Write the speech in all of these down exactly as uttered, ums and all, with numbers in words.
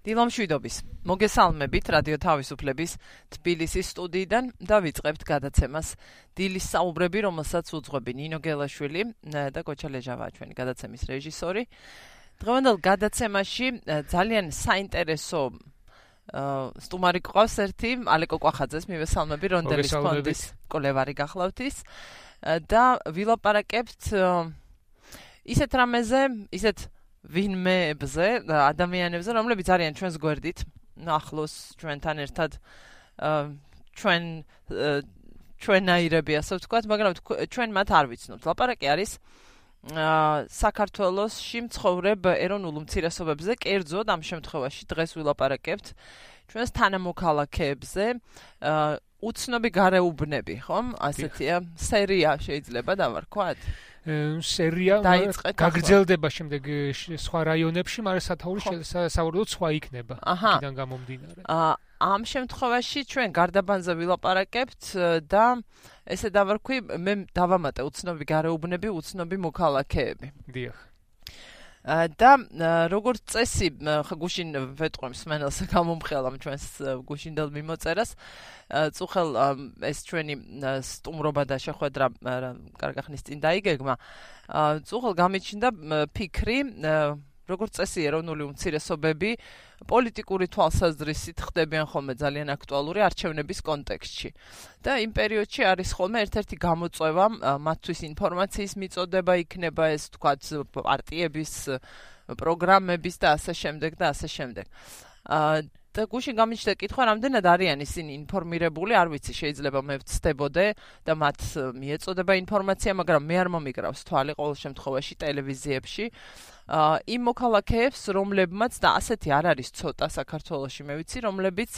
დილამშვიდობის. მოგესალმებით რადიო თავისუფლების თბილისის სტუდიიდან და ვიწყებთ გადაცემას დილის საუბრები, რომელსაც უძღვები ნინო გელაშვილი და კოჩა ლეჟავაა ჩვენი გადაცემის რეჟისორი. დღევანდელ გადაცემაში ძალიან საინტერესო სტუმარი გვყავს ერთი, ალეკო კვახაძეს მივესალმები, რონდელის ფონდის კოლევარი გახლავთ ის და ვილაპარაკებთ ისეთ რამეზე, ისეთ ვინმეებზე, ადამიანებზე, რომლებიც არიან ჩვენს გვერდით, ახლოს ჩვენთან ერთად ჩვენ ჩვენაირები, ასე ვთქვათ, მაგრამ ჩვენ მათ არ ვიცნობთ. ლაპარაკი არის საქართველოსში მცხოვრებ ეროვნულ უმცირესობებზე, კერძოდ ამ შემთხვევაში დღეს ვილაპარაკებთ ჩვენს თანამოქალაქეებზე, უცნობი გარეუბნები, ხომ? ასეთია სერია შეიძლება დავარქვათ. სერია გაგრძელდება შემდეგ სხვა რაიონებში, მაგრამ სათაური სავარაუდოდ სხვა იქნება იქიდან გამომდინარე. ამ შემთხვევაში ჩვენ გარდაბანზე ვილაპარაკებთ და ესე დავარქვი, მე დავამატე უცნობი გარეუბნები, უცნობი მოქალაქეები. დიახ. და როგორც წესი, გუშინ ვეტყვი მსმენელს გამომხელამ ჩვენს გუშინდელ მიმოწერას, წუხელ ეს ჩვენი სტუმრობა და შეხვედრა კარგი ხნის წინ დაიგეგმა. წუხელ გამიჩნდა ფიქრი, როგორც წესი ეროვნული უმცირესობები პოლიტიკური თვალსაზრისით ხდებიან ხოლმე ძალიან აქტუალური არჩევნების კონტექსტში. და იმ პერიოდში არის ხოლმე ერთ-ერთი გამოწვევა, მათთვის ინფორმაციის მიწოდება იქნება ეს, თქვათ, პარტიების პროგრამების და ასე შემდეგ და ასე შემდეგ. და გუშინ გამიჩნდა კითხვა, რამდენად არიან ისინი ინფორმირებული, არ ვიცი, შეიძლება მე ვცდებოდე და მათ მიეწოდება ინფორმაცია, მაგრამ მე არ მომიკრავს თვალი ყოველ შემთხვევაში ტელევიზიებში. იმ მოქალაქეებს, რომლებმაც და ასეთი არ არის ცოტა საქართველოში, მე ვიცი, რომლებიც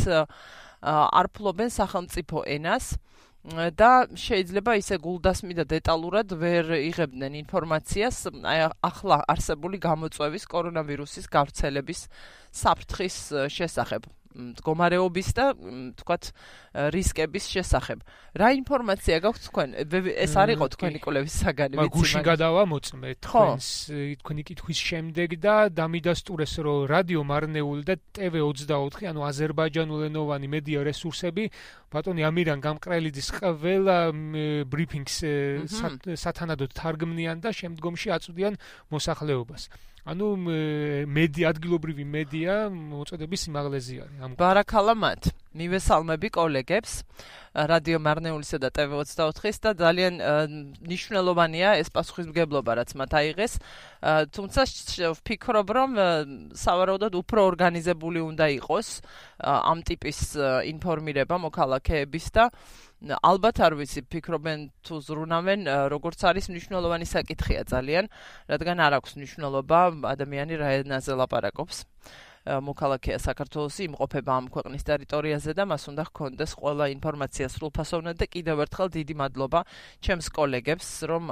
არ ფლობენ სახელმწიფო ენას და შეიძლება ისე გულდასმი და დეტალურად ვერ იღებდნენ ინფორმაციას ახლა არსებული გამოწვევის კორონავირუსის გავრცელების საფრთხის შესახებ, მდგომარეობის და თქვათ რისკების შესახებ. რა ინფორმაცია გაქვთ თქვენ? ეს არ იყო თქვენი კვლევის საგანი, ვიცი, მაგრამ გუშინ გადავამოწმე თქვენს თქვენი კითხვის შემდეგ და დამიდასტურეს, რომ რადიო მარნეული და ტევ ოცდაოთხი, ანუ აზერბაიჯანულენოვანი მედია რესურსები ბატონი ამირან გამყრელიძის ყველა ბრიფინგს სათანადოდ თარგმნიან და შემდგომში აწვდიან მოსახლეობას. ანუ მედია, ადგილობრივი მედია მოწოდების სიმაღლეზე არის. ბარაქალა მათ. მივესალმები კოლეგებს რადიო მარნეულისა და ტევ ოცდაოთხის და ძალიან მნიშვნელოვანია ეს პასუხისმგებლობა, რაც მათ აიღეს. თუმცა ვფიქრობ, რომ სავარაუდოდ უფრო ორგანიზებული უნდა იყოს ამ ტიპის ინფორმირება მოქალაქეების და ალბათ არ ვიცი, ფიქრობენ თუ ზრუნავენ, როგორც არის მნიშვნელოვანი საკითხია ძალიან, რადგან არ აქვს მნიშვნელობა ადამიანი რა ენაზე ლაპარაკობს. მოქალაქეა საქართველოსი, იმყოფება ამ ქვეყნის ტერიტორიაზე და მას უნდა ჰქონდეს ყველა ინფორმაცია სრულფასოვნად და კიდევ ერთხელ დიდი მადლობა ჩემს კოლეგებს, რომ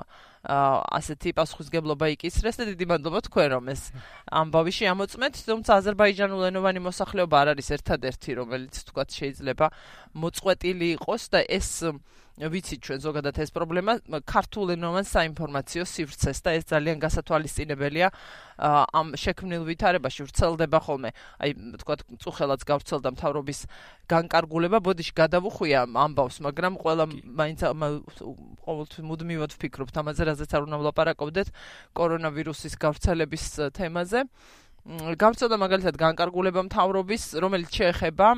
ასეთი პასუხისმგებლობა იკისრეს და დიდი მადლობა თქვენ, რომ ეს ამბავი შეამოწმეთ, თუმცა აზერბაიჯანულენოვანი მოსახლეობა არ არის ერთადერთი, რომელიც თქვათ შეიძლება მოწყვეტილი იყოს და ეს ვიცით ჩვენ ზოგადად ეს პრობლემა ქართულენოვან საინფორმაციო სივრცეს და ეს ძალიან გასათვალისწინებელია ამ შექმნილ ვითარებაში ვრცელდება ხოლმე. აი თქვათ წუხელაც გავრცელდა მთავრობის განკარგულება, ბოდიში გადავუხვია ამბავს, მაგრამ ყველა მაინც ყოველთვის მუდმივად ვფიქრობთ ამაზე, რაზეც არ უნდა ვლაპარაკობდეთ კორონავირუსის გავრცელების თემაზე. გავრცელდა მაგალითად განკარგულება მთავრობის, რომელიც შეეხება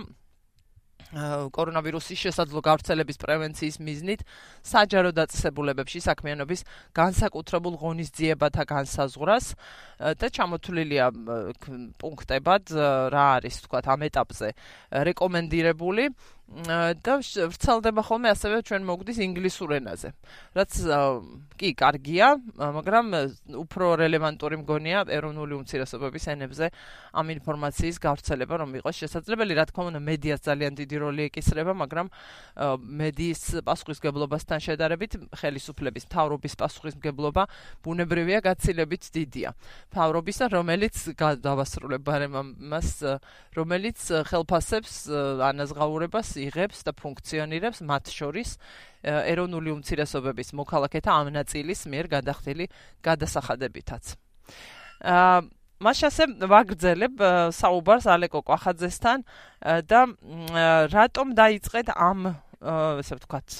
კორონავირუსის შესაძლო გავრცელების პრევენციის მიზნით საჯარო დაწესებულებებში საქმიანობის განსაკუთრებულ ღონისძიებათა განსაზღვრას და ჩამოთვლილია პუნქტებად რა არის, თქვათ, ამ ეტაპზე რეკომენდირებული და ვრცელდება ხოლმე ასევე ჩვენ მოგვდის ინგლისურ ენაზე. რაც კი კარგია, მაგრამ უფრო რელევანტური მგონია ეროვნული უმცირესობების ენებზე ამ ინფორმაციის გავრცელება, რომ იყოს შესაძლებელი. რა თქმა უნდა, მედიას ძალიან დიდი როლი ეკისრება, მაგრამ მედიის პასუხისმგებლობასთან შედარებით ხელისუფლების მთავრობის პასუხისმგებლობა ბუნებრივია გაცილებით დიდია. მთავრობისა, რომელიც დავასრულებ ბარემ მას, რომელიც ხელფასებს ანაზღაურებას იღებს და ფუნქციონირებს მათ შორის ეროვნული უმცირესობების მოქალაქეთა ამ ნაწილის მიერ გადახდილი გადასახადებითაც. მაშ ასე ვაგრძელებ საუბარს ალეკო კვახაძესთან და რატომ დაიწყეთ ამ ესე ვთქვათ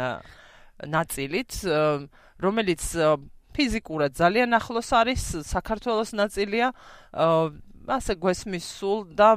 ნაწილით, რომელიც ფიზიკურად ძალიან ახლოს არის, საქართველოს ნაწილია, ასე გვესმის სულ და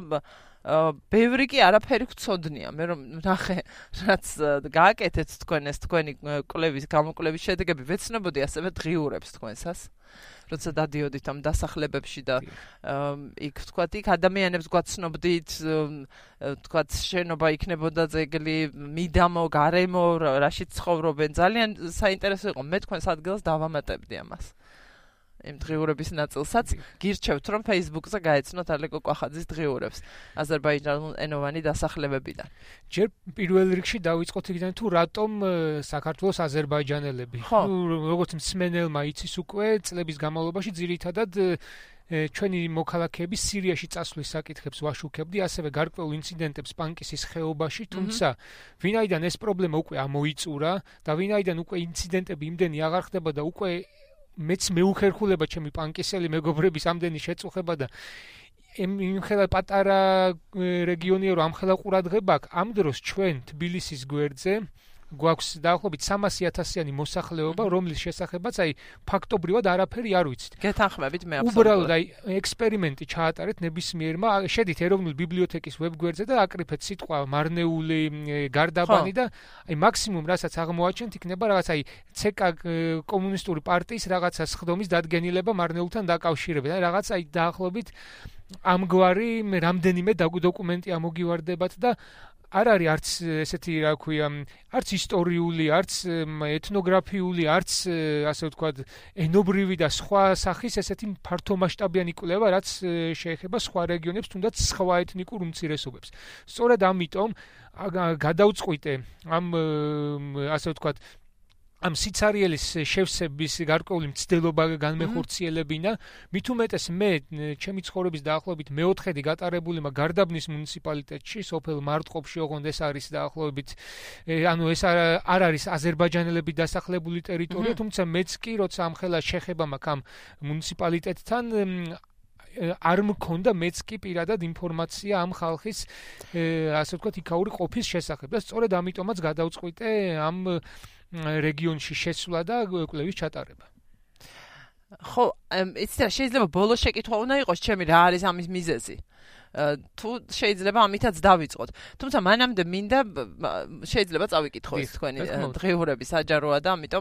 ბევრი კი არაფერი გვცოდნია. მე რომ ნახე, რაც გააკეთეთ თქვენ ეს თქვენი კვლევის გამოკვლევის შედეგები, ვეცნობოდი ასევე დღიურებს თქვენსას. როცა დადიოდით ამ დასახლებებში და იქ ვთქვათ, იქ ადამიანებს გვაცნობდით, ვთქვათ, შენობა იქნებოდა ძეგლი, მიდამო, გარემო, რაშიც ცხოვრობენ. ძალიან საინტერესო იყო. მე თქვენს ადგილას დავამატებდი ამას. იმ დღიურების ნაწილსაც გირჩევთ, რომ Facebook-ზე გაეცნოთ ალეკო კვახაძის დღიურებს აზერბაიჯანულ ენოვანი დასახლებებიდან. ჯერ პირველ რიგში დავიწყოთ იქიდან თუ რატომ საქართველოს აზერბაიჯანელები. ნუ როგორც მსმენელმა იცის უკვე წლების განმავლობაში ძირითადად ჩვენი მოქალაქეები სირიაში წასვლის საკითხებს ვაშუქებდი, ასევე გარკვეულ ინციდენტებს პანკისის ხეობაში, თუმცა ვინაიდან ეს პრობლემა უკვე ამოიწურა და ვინაიდან უკვე ინციდენტები იმდენი აღარ ხდება და უკვე მეც მეუხერხულება ჩემი პანკისელი მეგობრების ამდენი შეწუხება და იმხელა პატარა რეგიონია რომ ამხელა ყურადღება აქვს, ამ დროს ჩვენ თბილისის გვერდზე გვაქვს დაახლოებით სამასი ათასიანი მოსახლეობა, რომლის შესახებაც აი ფაქტობრივად არაფერი არ ვიცით. გეთანხმებით მე აბსოლუტურად. უბრალოდ აი ექსპერიმენტი ჩაატარეთ ნებისმიერმა, შედით ეროვნული ბიბლიოთეკის ვებგვერდზე და აკრიფეთ სიტყვა მარნეული გარდაბანი და აი მაქსიმუმ რასაც აღმოაჩენთ იქნება რაღაც აი ცეკა კომუნისტური პარტიის რაღაცა სხდომის დადგენილება მარნეულთან დაკავშირებით. აი რაღაც აი დაახლოებით ამგვარი რამდენიმე დოკუმენტი ამოგივარდებათ და არ არის არც ესეთი რა ქვია, არც ისტორიული, არც ეთნოგრაფიული, არც ასე ვთქვათ, ენობრივი და სხვა სახის ესეთი ფართომასშტაბიანი კვლევა, რაც შეეხება სხვა რეგიონებს, თუნდაც სხვა ეთნიკურ უმცირესობებს. სწორედ ამიტომ გადავწყვიტე ამ ასე ვთქვათ ამ სიცარიელის შევსების გარკვეული მცდელობა განმეხორციელებინა, მით უმეტეს მე ჩემი ცხოვრების დაახლოებით მეოთხედი გატარებული მა გარდაბნის მუნიციპალიტეტში, სოფელ მარტყოფში, ოღონდ ეს არის დაახლოებით, ანუ ეს არ არის აზერბაიჯანელები დასახლებული ტერიტორია, თუმცა მეც კი როცა ამხელა შეხება მაქვს ამ მუნიციპალიტეტთან არ მქონდა მეც კი პირადად ინფორმაცია ამ ხალხის ასე ვთქვათ იქაური ყოფის შესახებ და სწორედ ამიტომაც გადავწყვიტე ამ რეგიონში შესვლა და კვლევის ჩატარება. ხო, იცით რა, შეიძლება ბოლო შეკითხვა უნდა იყოს ჩემი რა არის ამის მიზეზი. თუ შეიძლება ამითაც დავიწყოთ. თუმცა მანამდე მინდა შეიძლება წავიკითხო ეს თქვენი დღიურები საჯაროა და ამიტომ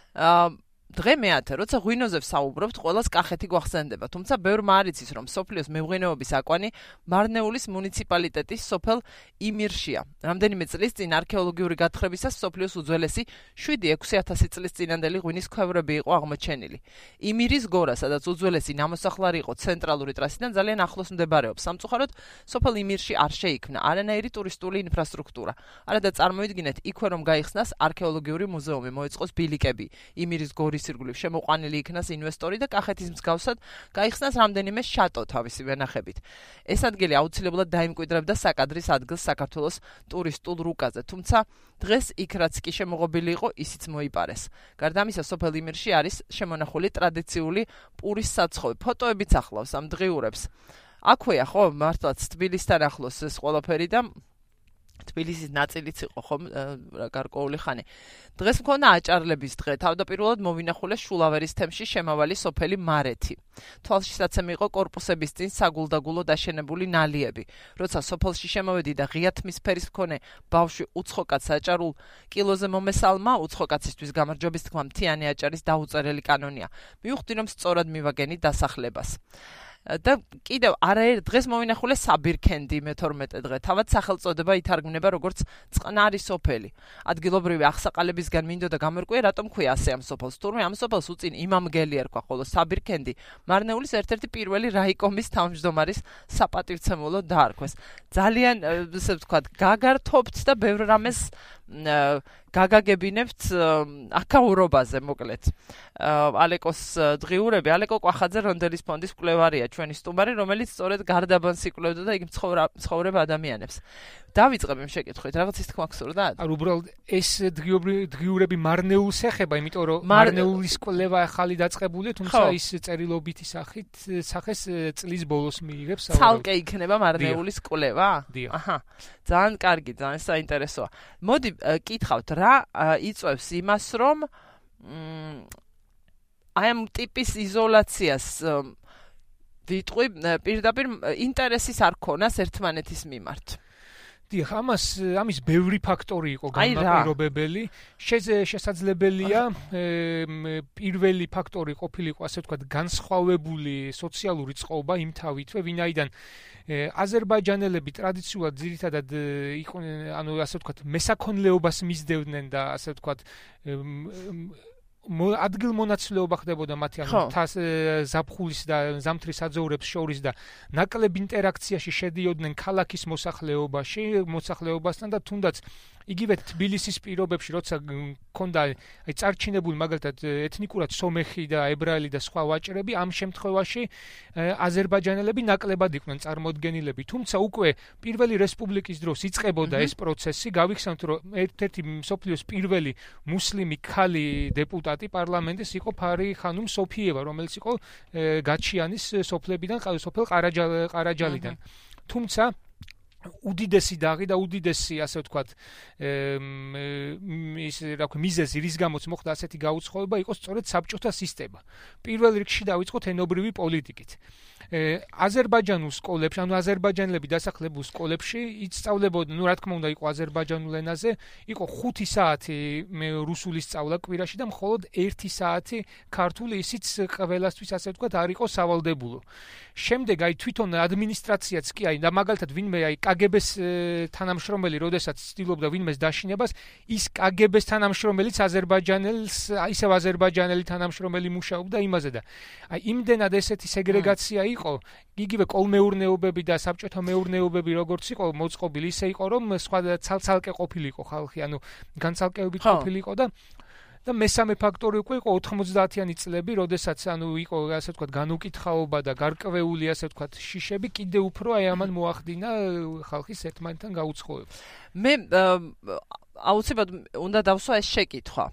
დღე მეათე, როცა ღვინოზე ვსაუბრობთ, ყველას კახეთი გვახსენდება, თუმცა ბევრმა არ იცის, რომ სოფლიოს მეღვინეობის აკვანი მარნეულის მუნიციპალიტეტის სოფელ იმირშია. რამდენიმე წლის წინ არქეოლოგიური გათხრებისას სოფლიოს უძველესი შვიდი ექვსი ათასი წლის წინანდელი ღვინის ქვევრები იყო აღმოჩენილი. იმირის გორა, სადაც უძველესი ნამოსახლარი იყო ცენტრალური ტრასიდან ძალიან ახლოს მდებარეობს. სამწუხაროდ, სოფელ იმირში არ შეიქმნა არანაირი ტურისტული ინფრასტრუქტურა. არადა წარმოიდგინეთ, იქვე რომ გაიხსნას არქეოლოგიური მუზეუმი, მოეწყოს ბილიკები, იმირის გორის ირგვლივ შემოყვანილი იქნას ინვესტორი და კახეთის მსგავსად გაიხსნას რამდენიმე შატო თავისი ვენახებით. ეს ადგილი აუცილებლად დაიმკვიდრებდა საკადრის ადგილს საქართველოს ტურისტულ რუკაზე, თუმცა დღეს იქ რაც კი შემოღობილი იყო, ისიც მოიპარეს. გარდა ამისა, სოფელ იმირში არის შემონახული ტრადიციული პურის საცხოვი. ფოტოებიც ახლავს ამ დღიურებს. აქვეა ხო, მართლაც თბილისთან ახლოს ეს ყველაფერი და თბილისის ნაწილიც იყო ხომ გარკვეული ხანი. დღეს მქონდა აჭარლების დღე. თავდაპირველად მოვინახულეს შულავერის თემში შემავალი სოფელი მარეთი. თვალშისაცემი იყო კორპუსების წინ საგულდაგულო დაშენებული ნალიები. როცა სოფელში შემოვედი და ღია თმისფერის მქონე ბავშვი უცხოკაც აჭარულ კილოზე მომესალმა, უცხოკაცისთვის გამარჯვების თქმა მთიანი აჭარის დაუწერელი კანონია. მივხვდი რომ სწორად მივაგენი დასახლებას. და კიდევ არაერთ დღეს მოვინახულე საბირქენდი მეთორმეტე დღე. თავად სახელწოდება ითარგმნება როგორც წყნარი სოფელი. ადგილობრივი აღსაყალებისგან მინდოდა გამორკვია, რატომ ქვია ასე ამ სოფელს. თურმე ამ სოფელს უწინ იმამგელი ერქვა, ხოლო საბირქენდი მარნეულის ერთ-ერთი პირველი რაიკომის თავმჯდომარის საპატივცემულოდ დაარქვეს. ძალიან ესე ვთქვათ, გაგართობთ და ბევრ რამეს გაგაგებინებთ აკაურობაზე, მოკლედ. ალეკოს დღიურები, ალეკო კვახაძე რონდელის ფონდის კვლევარია, ჩვენი სტუმარი, რომელიც სწორედ გარდაბანს იკვლევდა და იქ მცხოვრებ ადამიანებს. დავიწყებ იმ შეკითხვით, რაღაც ის თქმა გსურდა? ანუ უბრალოდ ეს დღიურები მარნეულს ეხება, იმიტომ რომ მარნეულის კვლევა ახალი დაწყებულია, თუმცა ის წერილობითი სახით სახეს წლის ბოლოს მიიღებს. ცალკე იქნება მარნეულის კვლევა? აჰა. ძალიან კარგი, ძალიან საინტერესოა. მოდი კითხავთ, რა იწვევს იმას, რომ აი ამ ტიპის იზოლაციას ვიტყვი პირდაპირ ინტერესის არ ქონას ერთმანეთის მიმართ. დიახ, ამას ამის ბევრი ფაქტორი იყო განმაპირობებელი. შესაძლებელია პირველი ფაქტორი ყოფილიყო, ასე ვთქვათ, განსხვავებული სოციალური წყობა იმ თავითვე, ვინაიდან აზერბაიჯანელები ტრადიციულად ძირითადად იყვნენ, ანუ ასე ვთქვათ, მესაქონლეობას მისდევდნენ და ასე ვთქვათ, ადგილმონაცვლეობა ხდებოდა მათი ანუ თას ზაფხულის და ზამთრის საძოვრებს შორის და ნაკლებ ინტერაქციაში შედიოდნენ ქალაქის მოსახლეობაში, მოსახლეობასთან და თუნდაც იგივე თბილისის პირობებში, როცა ქონდა აი წარჩინებული მაგალითად ეთნიკურად სომეხი და ებრაელი და სხვა ვაჭრები, ამ შემთხვევაში აზერბაიჯანელები ნაკლებად იყვნენ წარმოდგენილები. თუმცა უკვე პირველი რესპუბლიკის დროს იწყებოდა ეს პროცესი, გავიხსენოთ, რომ ერთ-ერთი მსოფლიოს პირველი მუსლიმი ქალი დეპუტატი პარლამენტის იყო ფარი ხანუმ სოფიევა, რომელიც იყო გაჩიანის სოფლებიდან, სოფელ ყარაჯალიდან. თუმცა უდიდესი დაღი და უდიდესი, ასე ვთქვათ, ის რა ქვია, მიზეზი, რის გამოც მოხდა ასეთი გაუცხოება, იყო სწორედ საბჭოთა სისტემა. პირველ რიგში დავიწყოთ ენობრივი პოლიტიკით. აზერბაიჯანულ სკოლებში, ანუ აზერბაიჯანელები დასახლებულ სკოლებში ისწავლებოდნენ, ну, რა თქმა უნდა, იყო აზერბაიჯანულ ენაზე, იყო ხუთი საათი რუსული სწავლა კვირაში და მხოლოდ ერთი საათი ქართული, ისიც ყველასთვის, ასე ვთქვათ, არ იყო სავალდებულო. შემდეგ აი თვითონ ადმინისტრაციაც კი აი და მაგალითად ვინმე აი კაგებეს თანამშრომელი, როდესაც ცდილობდა ვინმეს დაშინებას, ის კაგებეს თანამშრომელიც აზერბაიჯანელს, ისევ აზერბაიჯანელი თანამშრომელი მუშაობდა იმაზე და აი იმდენად ესეთი სეგრეგაცია იყო, იგივე კოლმეურნეობები და საბჭოთა მეურნეობები როგორც იყო მოწყობილი, ისე იყო რომ სხვა ცალ-ცალკე ყოფილიყო ხალხი, ანუ განცალკევებით ყოფილიყო და და მესამე ფაქტორი უკვე იყო ოთხმოცდაათიანი წლები, როდესაც ანუ იყო ასე ვთქვათ განუკითხაობა და გარკვეული ასე ვთქვათ შიშები, კიდე უფრო აი ამან მოახდინა ხალხის ერთმანეთთან გაუცხოება. მე აუცილებლად უნდა დავსვა ეს შეკითხვა.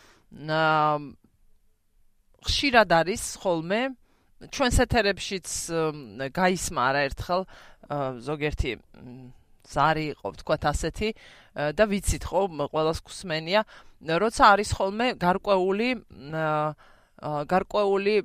ხშირად არის ხოლმე ჩვენს ეთერებშიც გაისმა არაერთხელ ზოგერთი ზარი იყო, ვთქვათ ასეთი და ვიცით ხო, ყველას გსმენია, როცა არის ხოლმე გარკვეული გარკვეული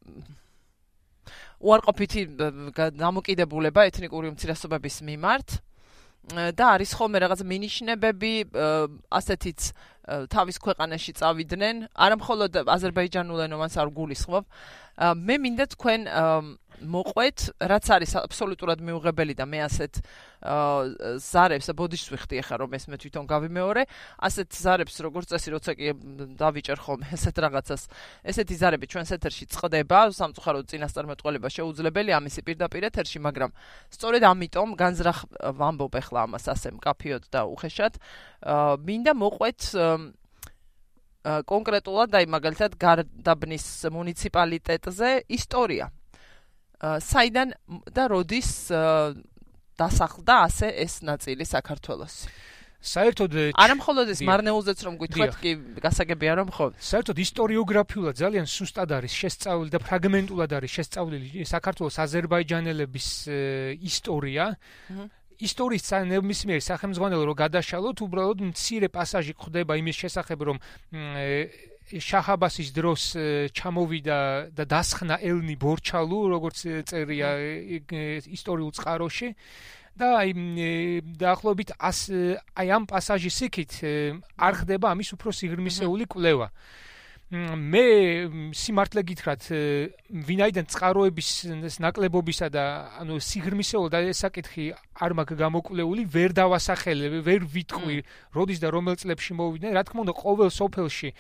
უარყოფითი დამოკიდებულება ეთნიკური უმცირესობების მიმართ და არის ხოლმე რაღაც მინიშნებები, ასეთიც თავის ქვეყანაში წავიდნენ, არა მხოლოდ აზერბაიჯანულ ენოვანს არ გულისხმობ. მე მინდა თქვენ მოყვეთ, რაც არის აბსოლუტურად მიუღებელი და მე ასეთ ზარებს და ბოდიშს ვიხდი ახლა რომ ეს მე თვითონ გავიმეორე, ასეთ ზარებს როგორც წესი, როცა კი დავიჭერ ხოლმე ასეთ რაღაცას, ესეთი ზარები ჩვენს ეთერში წყდება, სამწუხაროდ წინასწარმეტყველება შეუძლებელი ამისი პირდაპირ ეთერში, მაგრამ სწორედ ამიტომ განზრახ ვამბობ ახლა ამას ასე მკაფიოდ და უხეშად, მინდა მოყვეთ კონკრეტულად აი მაგალითად გარდაბნის მუნიციპალიტეტზე ისტორია. საიდან და როდის დასახლდა ასე ეს ნაწილი საქართველოს. საერთოდ არა მხოლოდ ეს მარნეულზეც რომ გვითხრათ კი გასაგებია რომ ხო. საერთოდ ისტორიოგრაფიულად ძალიან სუსტად არის შესწავლილი და ფრაგმენტულად არის შესწავლილი საქართველოს აზერბაიჯანელების ისტორია. ისტორიის ნებისმიერი სახელმძღვანელო რო გადაშალოთ, უბრალოდ მცირე პასაჟი ხდება იმის შესახებ, რომ შაჰ-აბასის დროს ჩამოვიდა და დასხნა ელნი ბორჩალუ, როგორც წერია ისტორიულ წყაროში და აი დაახლოებით აი ამ პასაჟის იქით არ ხდება ამის უფრო სიღრმისეული კვლევა. მე სიმართლე გითხრათ, ვინაიდან წყაროების ნაკლებობისა და ანუ სიღრმისეულ და ესაკითხი არ მაქვს გამოკვლეული, ვერ დავასახელებ, ვერ ვიტყვი, როდის და რომელ წლებში მოვიდნენ. რა თქმა უნდა, ყოველ სოფელში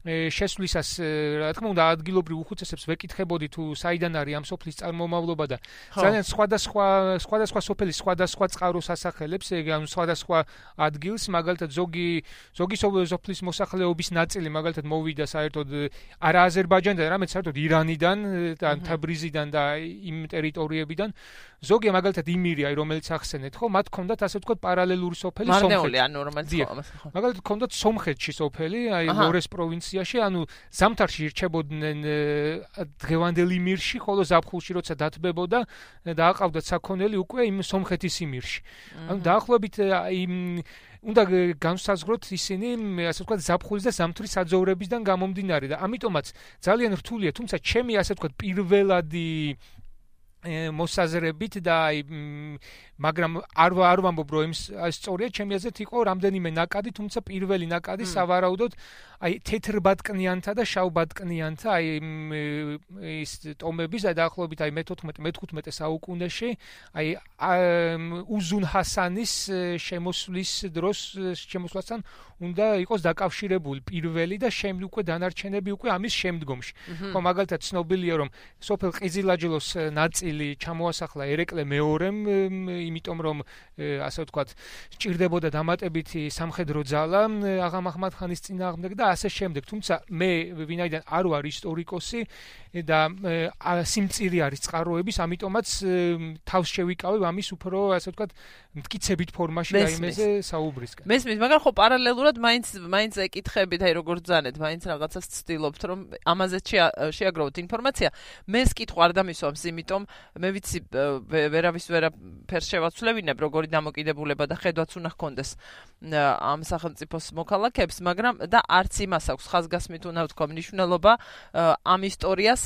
შესვლისას რა თქმა უნდა ადგილობრივ უხუცესებს ვეკითხებოდი თუ საიდან არის ამ სოფლის წარმომავლობა და ძალიან სხვადასხვა სხვადასხვა სოფელი სხვადასხვა წყაროს ასახელებს, ანუ სხვადასხვა ადგილს, მაგალითად ზოგი ზოგი სოფლის მოსახლეობის ნაწილი მაგალითად მოვიდა საერთოდ არა აზერბაიჯანიდან, არამედ საერთოდ ირანიდან და თაბრიზიდან და იმ ტერიტორიებიდან. ზოგი მაგალითად იმირია, რომელიც ახსენეთ, ხო, მათ ჰქონდათ ასე ვთქვათ პარალელური სოფელი სომხეთში. მარნეული ანუ რომელიც ხო. მაგალითად ჰქონდათ სომხეთში სოფელი, აი ლორეს პროვინციაში, ანუ ზამთარში ირჩებოდნენ დღევანდელ იმირში, ხოლო ზაფხულში როცა დათბებოდა და აყავდათ საქონელი უკვე იმ სომხეთის იმირში. ანუ დაახლოებით იმ უნდა განსაზღვროთ ისინი, ასე ვთქვათ, ზაფხულის და ზამთრის საძოვრებისგან გამომდინარე და ამიტომაც ძალიან რთულია, თუმცა ჩემი ასე ვთქვათ პირველადი მოსაზრებით და აი მაგრამ არ არ ვამბობ რომ სწორია, ჩემი აზრით იყო რამდენიმე ნაკადი, თუმცა პირველი ნაკადი სავარაუდოდ აი თეთრბატკნიანთა და შავბატკნიანთა აი ის ტომების და დაახლოებით აი მეთოთხმეტე მეთხვიუთმეტე საუკუნეში აი უზუნ ჰასანის შემოსვლის დროს შემოსვლასთან უნდა იყოს დაკავშირებული პირველი და შემდეგ უკვე დანარჩენები უკვე ამის შემდგომში. ხო, მაგალითად ცნობილია რომ სოფელ ყიზილაჯლოს ნაწილი ჩამოასახლა ერეკლე მეორემ, იმიტომ რომ ასე ვთქვათ, სჭირდებოდა დამატებითი სამხედრო ძალა აღამ აჰმად-ხანის წინააღმდეგ და ასე შემდეგ. თუმცა მე ვინაიდან არ ვარ ისტორიკოსი და სიმწირი არის წყაროების, ამიტომაც თავს შევიკავებ ამის უფრო ასე ვთქვათ მტკიცებით ფორმაში და იმაზე საუბრისკენ. მესმის, მაგრამ ხო პარალელურად მაინც მაინც ეკითხებით, აი როგორ ძანეთ, მაინც რაღაცას ცდილობთ რომ ამაზე შეაგროვოთ ინფორმაცია. მეს კითხვა არ დამისვამს, იმიტომ მე ვიცი ვერავის ვერაფერს შევაცვლებინებ, როგორი დამოკიდებულება და ხედვაც უნდა ჰქონდეს ამ სახელმწიფოს მოქალაქეებს, მაგრამ და არც იმას აქვს ხაზგასმით უნდა ვთქვა მნიშვნელობა ამ ისტორიას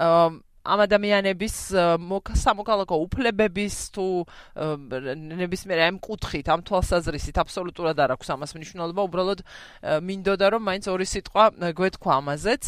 ამ ადამიანების სამოქალაქო უფლებების თუ ნებისმიერ ამ კუთხით, ამ თვალსაზრისით აბსოლუტურად არ აქვს ამას მნიშვნელობა, უბრალოდ მინდოდა რომ მაინც ორი სიტყვა გვეთქვა ამაზეც.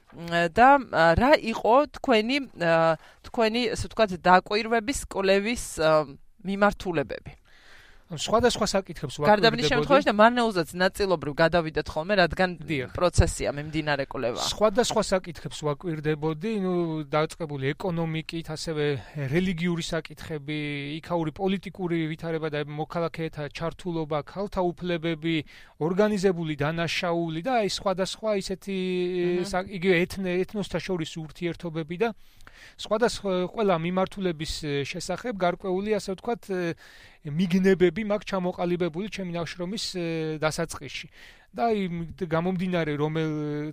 და რა იყო თქვენი თქვენი ასე ვთქვათ დაკვირვების კვლევის მიმართულებები? სხვადასხვა საკითხებს ვაკვირდებოდი. გარდაბნის შემთხვევაში და მარნეულზეც ნაწილობრივ გადავიდეთ ხოლმე, რადგან პროცესია მიმდინარე კვლევა. სხვადასხვა საკითხებს ვაკვირდებოდი, ნუ დაწყებული ეკონომიკით, ასევე რელიგიური საკითხები, იქაური პოლიტიკური ვითარება და მოქალაქეთა ჩართულობა, ქალთა უფლებები, ორგანიზებული დანაშაული და აი სხვადასხვა ისეთი იგივე ეთნოსთა შორის ურთიერთობები და სხვადასხვა ყველა მიმართულების შესახებ გარკვეული ასე ვთქვათ მიგნებები მაქვს ჩამოყალიბებული ჩემი ნაშრომის დასაწყისში. და აი გამომდინარე რომელ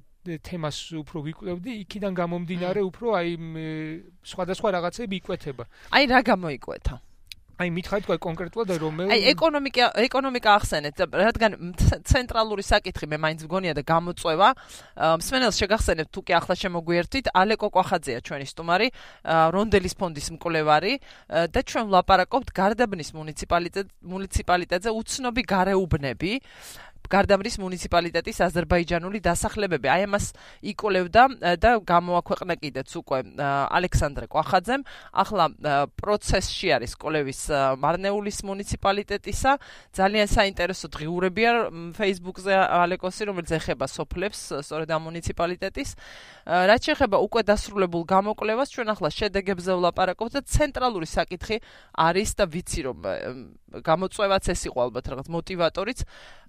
თემას უფრო ვიკვლევდი, იქიდან გამომდინარე უფრო აი სხვადასხვა რაღაცები იკვეთება. აი რა გამოიკვეთა? აი მითხარით კონკრეტულად რომელ აი ეკონომიკა ეკონომიკა ახსენეთ, რადგან ცენტრალური საკითხი მე მაინც მგონია და გამოწვევა. მსმენელს შეგახსენებთ თუ კი ახლა შემოგვიერთით, ალეკო კვახაძეა ჩვენი სტუმარი, რონდელის ფონდის მკვლევარი და ჩვენ ვლაპარაკობთ გარდაბნის მუნიციპალიტეტზე უცნობი გარეუბნები. გარდაბნის მუნიციპალიტეტის აზერბაიჯანული დასახლებები. აი ამას იკვლევდა და გამოაქვეყნა კიდეც უკვე ალექსანდრე კვახაძემ. ახლა პროცესში არის კვლევის მარნეულის მუნიციპალიტეტისა. ძალიან საინტერესო დღიურებია Facebook-ზე ალეკოსი, რომელიც ეხება სოფლებს, სწორედ ამ მუნიციპალიტეტის. რაც შეეხება უკვე დასრულებულ გამოკვლევას, ჩვენ ახლა შედეგებზე ვლაპარაკობთ და ცენტრალური საკითხი არის და ვიცი რომ გამოწვევაც ეს იყო ალბათ რაღაც მოტივატორიც.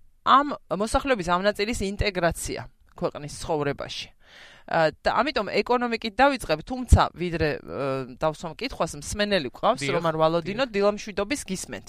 ამ მოსახლეობის ამ ნაწილის ინტეგრაცია ქვეყნის ცხოვრებაში. და ამიტომ ეკონომიკით დავიწყებ, თუმცა ვიდრე დავსვამ კითხვას, მსმენელი გვყავს, რომან ვალოდინო, დილამშვიდობის გისმენთ.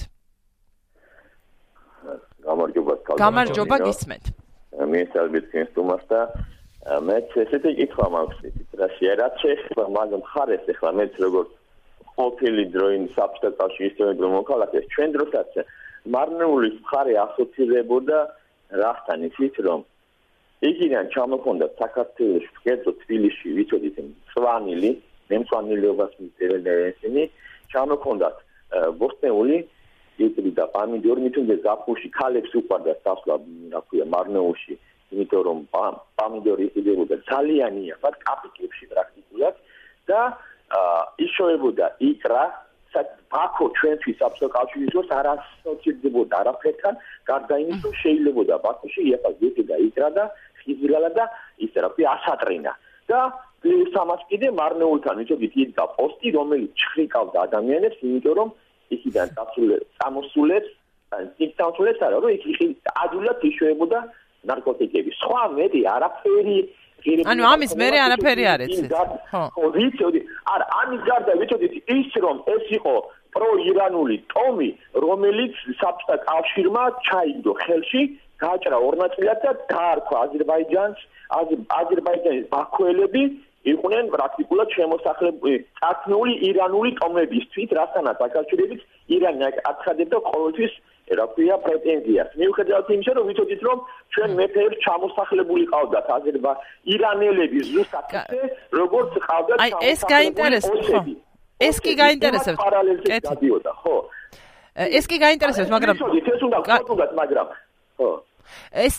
გამარჯობა, გამარჯობა გისმენთ. მიესალმებით სტუმარს და მეც ესეთი კითხვა მაქვს, რა შეიძლება შეეხება მაგ მხარეს, ახლა მეც როგორც ყოფილი დროინ საბჭოთა კავშირის ისტორიულ მოქალაქეს, ჩვენ დროსაც მარნეულის მხარე ასოცირებოდა რასთან, იცით რომ იქიდან ჩამოხონდა საქართველოს კერძო თბილისში ვიცოდით მწვანილი, მემწვანილეობას მისდევდნენ ესენი, ჩამოხონდათ ბოსტნეული, იტრი და პამიდორი, მithunde ზაფხულში ქალებს უყვარდა დასვლა, რა ქვია, მარნეულში, იმიტომ რომ პამიდორი იყიდებოდა ძალიან იაფად კაპიკებში პრაქტიკულად და იშოვებოდა იკრა ბაქო ჩვენთვის საბჭოთა კავშირის დროს არ ასოცირდებოდა არაფერთან, გარდა იმის, რომ შეიძლებოდა ბაქოში იაფას ზეთი და იკრა და ხიზრალა და ისე რა ქვია ასატრინა. და სამას კიდე მარნეულთან ვიცოდით იდგა პოსტი, რომელიც ჩხრიკავდა ადამიანებს, იმიტომ რომ იქიდან წამოსულებს, იქ არა, რომ იქ ადვილად იშვებოდა ნარკოტიკები. სხვა მეტი არაფერი ანუ ამის მერე არაფერი არ ეცეთ. ხო, ვიცოდი. არა, ამის გარდა ვიცოდით ის რომ ეს იყო პროირანული ტომი, რომელიც საბჭოთა კავშირმა ჩაიგდო ხელში, გააჭრა ორ ნაწილად და დაარქვა აზერბაიჯანს, აზერბაიჯანის ბაქოელები იყვნენ პრაქტიკულად შემოსახლებული წარქმეული ირანული ტომებისთვის, რასთანაც აკავშირებით ირანი აცხადებდა ყოველთვის რა ქვია პრეტენზიას. მიუხედავად იმისა, რომ ვიცოდით, რომ ჩვენ მეფეებს ჩამოსახლებული ყავდათ აზერბა ირანელები ზუსტად ისე, როგორც ყავდათ აი ეს გაინტერესებს, ხო? ეს კი გაინტერესებს. კეთი. ხო. ეს კი გაინტერესებს, მაგრამ ვიცოდით, ეს უნდა გქონდათ, მაგრამ ხო. ეს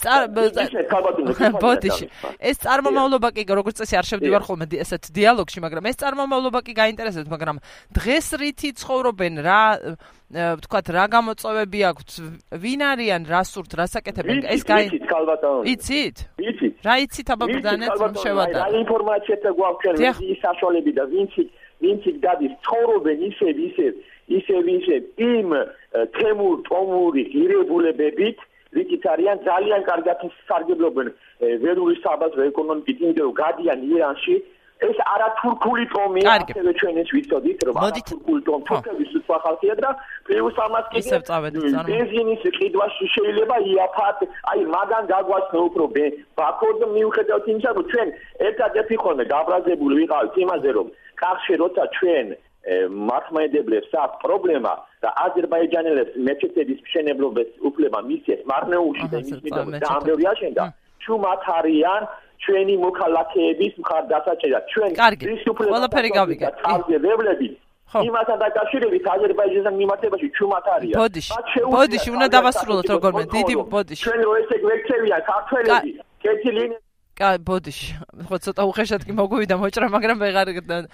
ბოდიში ეს წარმომავლობა კი როგორც წესი არ შევდივარ ხოლმე ესეთ დიალოგში, მაგრამ ეს წარმომავლობა კი გაინტერესებს, მაგრამ დღეს რითი ცხოვრობენ, რა ვთქვათ, რა გამოწვევები აქვთ, ვინ არიან, რა სურთ, რა საკეთებენ, ეს გაინტერესებს. იცით? იცით. რა იცით აბა ბრძანეთ შევადარ. რა ინფორმაციათა გვაქვს ჩვენ ის საშუალები და ვინც ვინც დადის ცხოვრობენ ისევ ისევ ისევ ისევ იმ თემურ ტომური ღირებულებებით რითიც არიან ძალიან კარგად სარგებლობენ ველური საბაზრო ეკონომიკით, იმიტომ რომ გადიან ირანში. ეს არათურქული ტომია, ასევე ჩვენ ეს ვიცოდით, რომ არათურქული ტომი თურქების სხვა ხალხია და პლუს ამას კიდე ბენზინის ყიდვაში შეიძლება იაფათ, აი მაგან გაგვაცნო უფრო ბაქო და მიუხედავად იმისა, რომ ჩვენ ერთადერთი ხოლმე გაბრაზებული ვიყავით იმაზე, რომ კახში როცა ჩვენ მართლმადიდებლებს აქვს პრობლემა და აზერბაიჯანელებს მეჩეთების მშენებლობის უფლება მისცეს მარნეულში და იმის მიდამ დაამბევრი აშენდა, ჩუმად არიან ჩვენი მოქალაქეების მხარდასაჭერა. ჩვენ ის უფლება თავზე ვევლები იმასთან დაკავშირებით აზერბაიჯანთან მიმართებაში ჩუმად არიან. ბოდიში, ბოდიში უნდა დავასრულოთ როგორმე, დიდი ბოდიში. ჩვენ რო ესე გვექცევიან ქართველები, კეთილი კა ბოდიში ხო ცოტა უხეშად კი მოგვივიდა მოჭრა, მაგრამ ვეღარ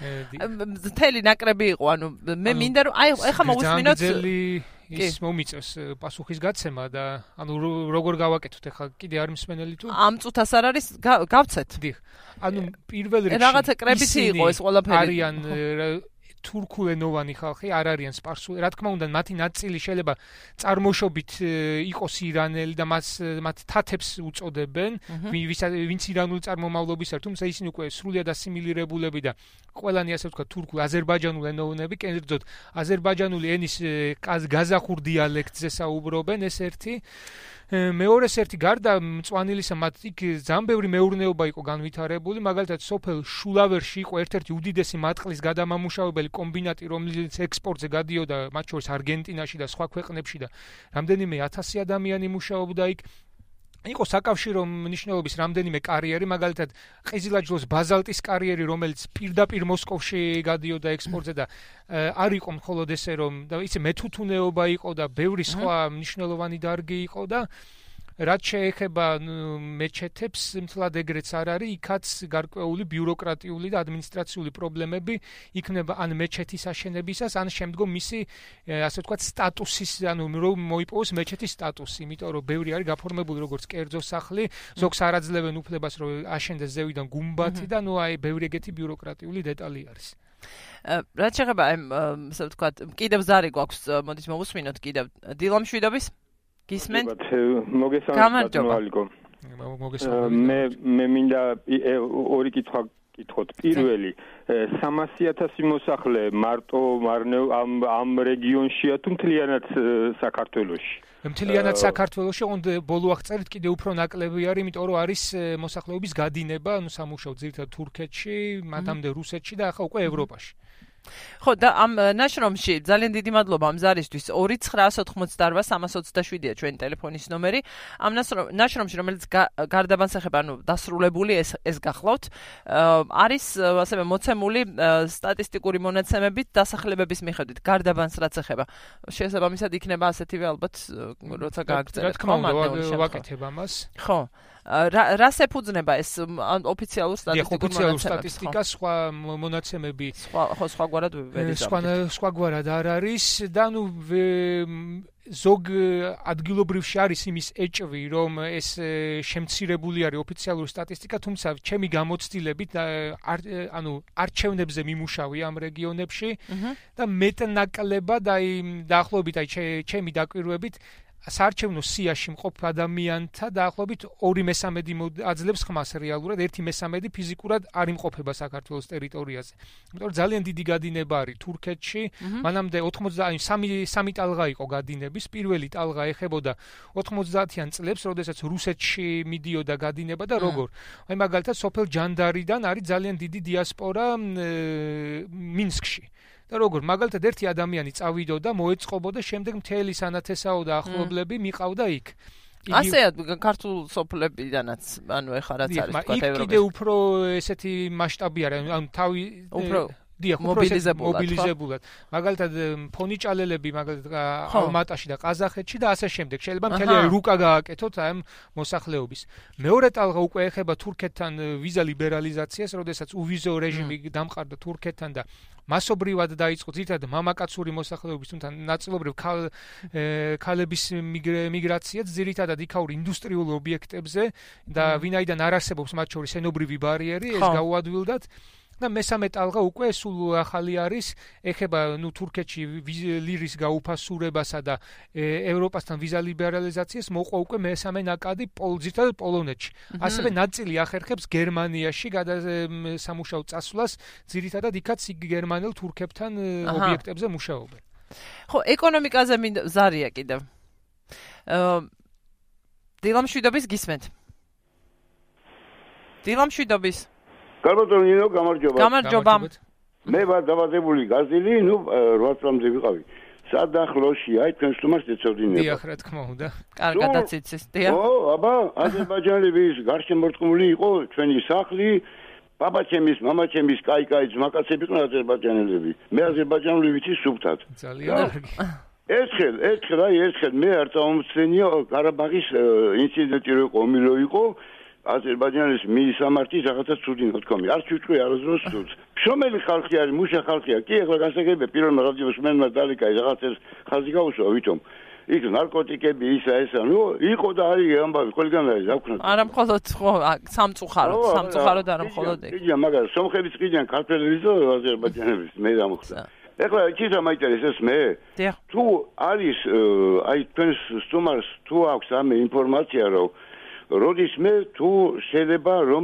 მთელი ნაკრები იყო, ანუ მე მინდა რომ აი ეხლა მოვუსმინოთ ის მომიწევს პასუხის გაცემა და ანუ როგორ გავაკეთოთ ეხლა კიდე არ მსმენელი თუ ამ წუთას არ არის გავცეთ. დიახ. ანუ პირველ რიგში რაღაცა კრებითი იყო ეს ყველაფერი. არიან თურქულენოვანი ხალხი, არ არიან სპარსული. რა თქმა უნდა, მათი ნაწილი შეიძლება წარმოშობით იყოს ირანელი და მას მათ თათებს უწოდებენ, ვინც ირანული წარმომავლობის არის, თუმცა ისინი უკვე სრულიად ასიმილირებულები და ყველანი ასე ვთქვათ თურქულ აზერბაიჯანულ ენოვნები, კერძოდ აზერბაიჯანული ენის გაზახურ დიალექტზე საუბრობენ, ეს ერთი. მეორეს ერთი გარდა მწვანილისა მათ იქ ძალიან ბევრი მეურნეობა იყო განვითარებული, მაგალითად სოფელ შულავერში იყო ერთ-ერთი უდიდესი მატყლის გადამამუშავებელი კომბინატი, რომელიც ექსპორტზე გადიოდა მათ შორის არგენტინაში და სხვა ქვეყნებში და რამდენიმე ათასი ადამიანი მუშაობდა იქ. იყო საკავშირო მნიშვნელობის რამდენიმე კარიერი, მაგალითად ყიზილაჯლოს ბაზალტის კარიერი, რომელიც პირდაპირ მოსკოვში გადიოდა ექსპორტზე და არ იყო მხოლოდ ესე რომ და ისე მეთუთუნეობა იყო და ბევრი სხვა მნიშვნელოვანი დარგი იყო და რაც შეეხება მეჩეთებს, მთლად ეგრეც არ არის, იქაც გარკვეული ბიუროკრატიული და ადმინისტრაციული პრობლემები იქნება ან მეჩეთის აშენებისას, ან შემდგომ მისი ასე ვთქვათ სტატუსის, ანუ რომ მოიპოვოს მეჩეთის სტატუსი, იმიტომ რომ ბევრი არის გაფორმებული როგორც კერძო სახლი, ზოგს არ აძლევენ უფლებას რომ აშენდეს ზევიდან გუმბათი და ნუ აი ბევრი ეგეთი ბიუროკრატიული დეტალი არის. რაც შეეხება აი ასე ვთქვათ, კიდევ ზარი გვაქვს, მოდით მოვუსმინოთ კიდევ დილამშვიდობის გისმენთ? მოგესალმებით. მე მე მინდა ორი კითხვა კითხოთ. პირველი, სამასი ათასი მოსახლე მარტო მარნევ ამ ამ რეგიონშია თუ მთლიანად საქართველოში? მთლიანად საქართველოში, ოღონდ ბოლო აღწერით კიდე უფრო ნაკლები არის, იმიტომ რომ არის მოსახლეობის გადინება, ანუ სამუშაო ძირითადად თურქეთში, მათამდე რუსეთში და ახლა უკვე ევროპაში. ხო და ამ ნაშრომში ძალიან დიდი მადლობა ამ ზარისთვის ორი ცხრაასი ოთხმოცდაოთხ სამას ოცდაშვიდია ჩვენი ტელეფონის ნომერი. ამ ნაშრომში, რომელიც გარდაბანს ეხება, ანუ დასრულებული ეს ეს გახლავთ, არის ასევე მოცემული სტატისტიკური მონაცემებით დასახლებების მიხედვით გარდაბანს რაც ეხება. შესაბამისად იქნება ასეთივე ალბათ როცა გააგრძელოთ. რა თქმა უნდა, ვაკეთებ ამას. ხო. რას ეფუძნება ეს ოფიციალურ სტატისტიკურ ოფიციალურ სტატისტიკას სხვა მონაცემები სხვა ხო სხვაგვარად ვერ იზამთრებთ. სხვაგვარად არ არის და ნუ ზოგ ადგილობრივში არის იმის ეჭვი, რომ ეს შემცირებული არის ოფიციალური სტატისტიკა, თუმცა ჩემი გამოცდილებით ანუ არჩევნებზე მიმუშავე ამ რეგიონებში და მეტნაკლებად აი დაახლოებით აი ჩემი დაკვირვებით საარჩევნო სიაში მყოფ ადამიანთა დაახლოებით ორი მესამედი აძლევს ხმას რეალურად, ერთი მესამედი ფიზიკურად არ იმყოფება საქართველოს ტერიტორიაზე. იმიტომ რომ ძალიან დიდი გადინება არის თურქეთში, მანამდე ოცდა삼ი ტალღა იყო გადინების, პირველი ტალღა ეხებოდა ოთხმოცდაათიან წლებს, როდესაც რუსეთში მიდიოდა გადინება და როგორ. აი მაგალითად სოფელ ჯანდარიდან არის ძალიან დიდი დიასპორა მინსკში. და როგორ მაგალითად ერთი ადამიანი წავიდოდა, მოეწყობოდა, შემდეგ მთელი სანათესაო და ახლობლები მიყავდა იქ. ასეა ქართულ სოფლებიდანაც, ანუ ეხლა რაც არის თქვა ევროპაში. იქ კიდე უფრო ესეთი მასშტაბი არის, ანუ თავი უფრო დიახ, მობილიზებულად. მაგალითად ფონიჭალელები მაგალითად ალმატაში და ყაზახეთში და ასე შემდეგ. შეიძლება მთელი რუკა გააკეთოთ ამ მოსახლეობის. მეორე ტალღა უკვე ეხება თურქეთთან ვიზა ლიბერალიზაციას, როდესაც უვიზო რეჟიმი დამყარდა თურქეთთან და მასობრივად დაიწყო ძირითადად მამაკაცური მოსახლეობის, თუმცა ნაწილობრივ ქალების მიგრაციაც ძირითადად იქაურ ინდუსტრიულ ობიექტებზე და ვინაიდან არ არსებობს მათ შორის ენობრივი ბარიერი, ეს გაუადვილდათ. და მესამე ტალღა უკვე სულ ახალი არის, ეხება ნუ თურქეთში ლირის გაუფასურებასა და ევროპასთან ვიზა ლიბერალიზაციას მოყვა უკვე მესამე ნაკადი ძირითადად პოლონეთში. ასევე ნაწილი ახერხებს გერმანიაში სამუშაო წასვლას, ძირითადად იქაც გერმანელ თურქებთან ობიექტებზე მუშაობენ. ხო, ეკონომიკაზე ზარია კიდევ. დილამშვიდობის გისმენთ. დილამშვიდობის კარბატონი ნინო გამარჯობა. გამარჯობა. მე ვარ დავადებული გაზილი, ნუ რვა წლამდე ვიყავი. სადახლოში, აი თქვენ სტუმარს ეცოდინება. დიახ, რა თქმა უნდა. კარგადაც იცის, დიახ. ო, აბა, აზერბაიჯანელის გარშემორტყმული იყო ჩვენი სახლი, პაპაჩემის, მამაჩემის, კაი-კაი ძმაკაცები იყვნენ აზერბაიჯანელები. მე აზერბაიჯანული ვიცი სუფთად. ძალიან კარგი. ერთხელ, ერთხელ, აი ერთხელ მე არ წამომცენია ყარაბაღის ინციდენტი რო იყო, ომი რო იყო. აზერბაიჯანის მიისამართი რაღაცა ცუდი ნათქვამი. არ ჩუჭყვი არასდროს ცუდს. შრომელი ხალხი არის, მუშა ხალხია. კი, ახლა გასაგებია პირველმა რადიოს მენმა დალიკა რაღაცას ხალხი გაუსვა, ვითომ იქ ნარკოტიკები ისა ესა, ნუ იყო და არის ამბავი, ყველგან არის, აქვთ. არა მხოლოდ ხო, სამწუხაროდ, სამწუხაროდ არა მხოლოდ იქ. იგი მაგარი სომხების ყიდიან ქართველების და აზერბაიჯანების მე დამხვდა. ეხლა ჩისა მაინტერესებს მე. თუ არის აი თქვენ სტუმარს თუ აქვს ამ ინფორმაცია რომ როდის მე თუ შეიძლება რომ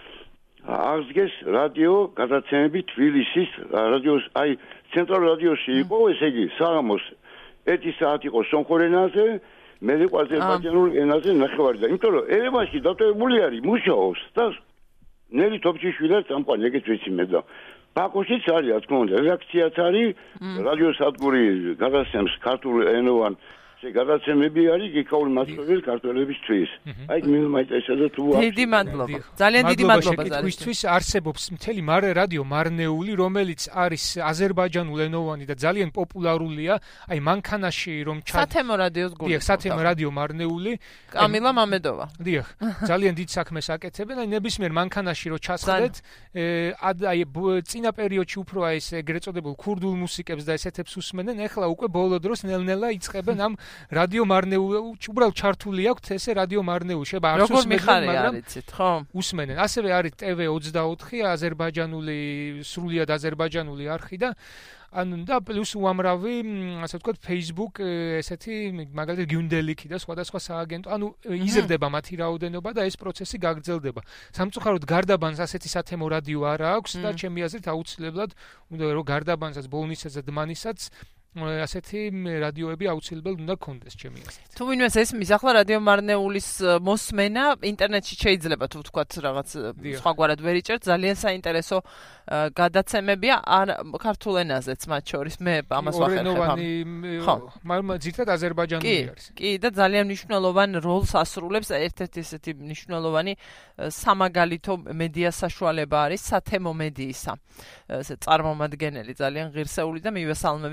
აღდგეს რადიო გადაცემები თბილისის რადიოს აი ცენტრალურ რადიოში იყო ესე იგი საღამოს ერთი საათი იყო სომხურ ენაზე მე იყო აზერბაიჯანულ ენაზე ნახევარი და იმიტომ რომ ერევანში დატოვებული არის მუშაობს და ნელი თოფჩიშვილად წამყვანი ეგეც ვიცი მე და ბაქოშიც არის რა თქმა უნდა რედაქციაც არის რადიო სადგური გადაცემს ქართულ ენოვან გადაცემები არის გიქაური მასწავლებელი ქართველებისთვის. აი მე მაინტერესებდა თუ დიდი მადლობა. ძალიან დიდი მადლობა ზალისთვის არსებობს მთელი რადიო მარნეული, რომელიც არის აზერბაიჯანულ ენოვანი და ძალიან პოპულარულია. აი მანქანაში რომ სათემო რადიოს გული. დიახ, სათემო რადიო მარნეული. კამილა მამედოვა. დიახ, ძალიან დიდ საქმეს აკეთებენ. აი ნებისმიერ მანქანაში რომ ჩასხდეთ, აი წინა პერიოდში უფრო აი ეს ეგრეთ წოდებულ ქურდულ მუსიკებს და ესეთებს უსმენენ, ეხლა უკვე ბოლო დროს ნელ-ნელა იწყებენ ამ რადიო მარნეულში უბრალოდ ჩართული აქვთ ესე რადიო მარნეული შეიძლება არ უსმენენ მაგრამ ხო უსმენენ ასევე არის ტევ ოცდაოთხი აზერბაიჯანული სრულიად აზერბაიჯანული არხი და ანუ და პლუს უამრავი ასე ვთქვათ Facebook ესეთი მაგალითად გიუნდელიკი და სხვადასხვა სააგენტო ანუ იზრდება მათი რაოდენობა და ეს პროცესი გაგრძელდება სამწუხაროდ გარდაბანს ასეთი სათემო რადიო არ აქვს და ჩემი აზრით აუცილებლად უნდა რომ გარდაბანსაც ბოლნისას და დმანისაც ასეთი რადიოები აუცილებლად უნდა გქონდეს ჩემი აზრით. თუ ვინმეს ესმის ახლა რადიო მარნეულის მოსმენა ინტერნეტში შეიძლება თუ ვთქვათ რაღაც სხვაგვარად ვერ იჭერთ ძალიან საინტერესო გადაცემებია ქართულ ენაზეც მათ შორის მე ამას ვახერხებ. ხო, მაგრამ ძირითადად აზერბაიჯანული არის. კი, და ძალიან მნიშვნელოვან როლს ასრულებს ერთ-ერთი ესეთი მნიშვნელოვანი სამაგალითო მედია საშუალება არის სათემო მედიისა. ესე წარმომადგენელი ძალიან ღირსეული და მივესალმები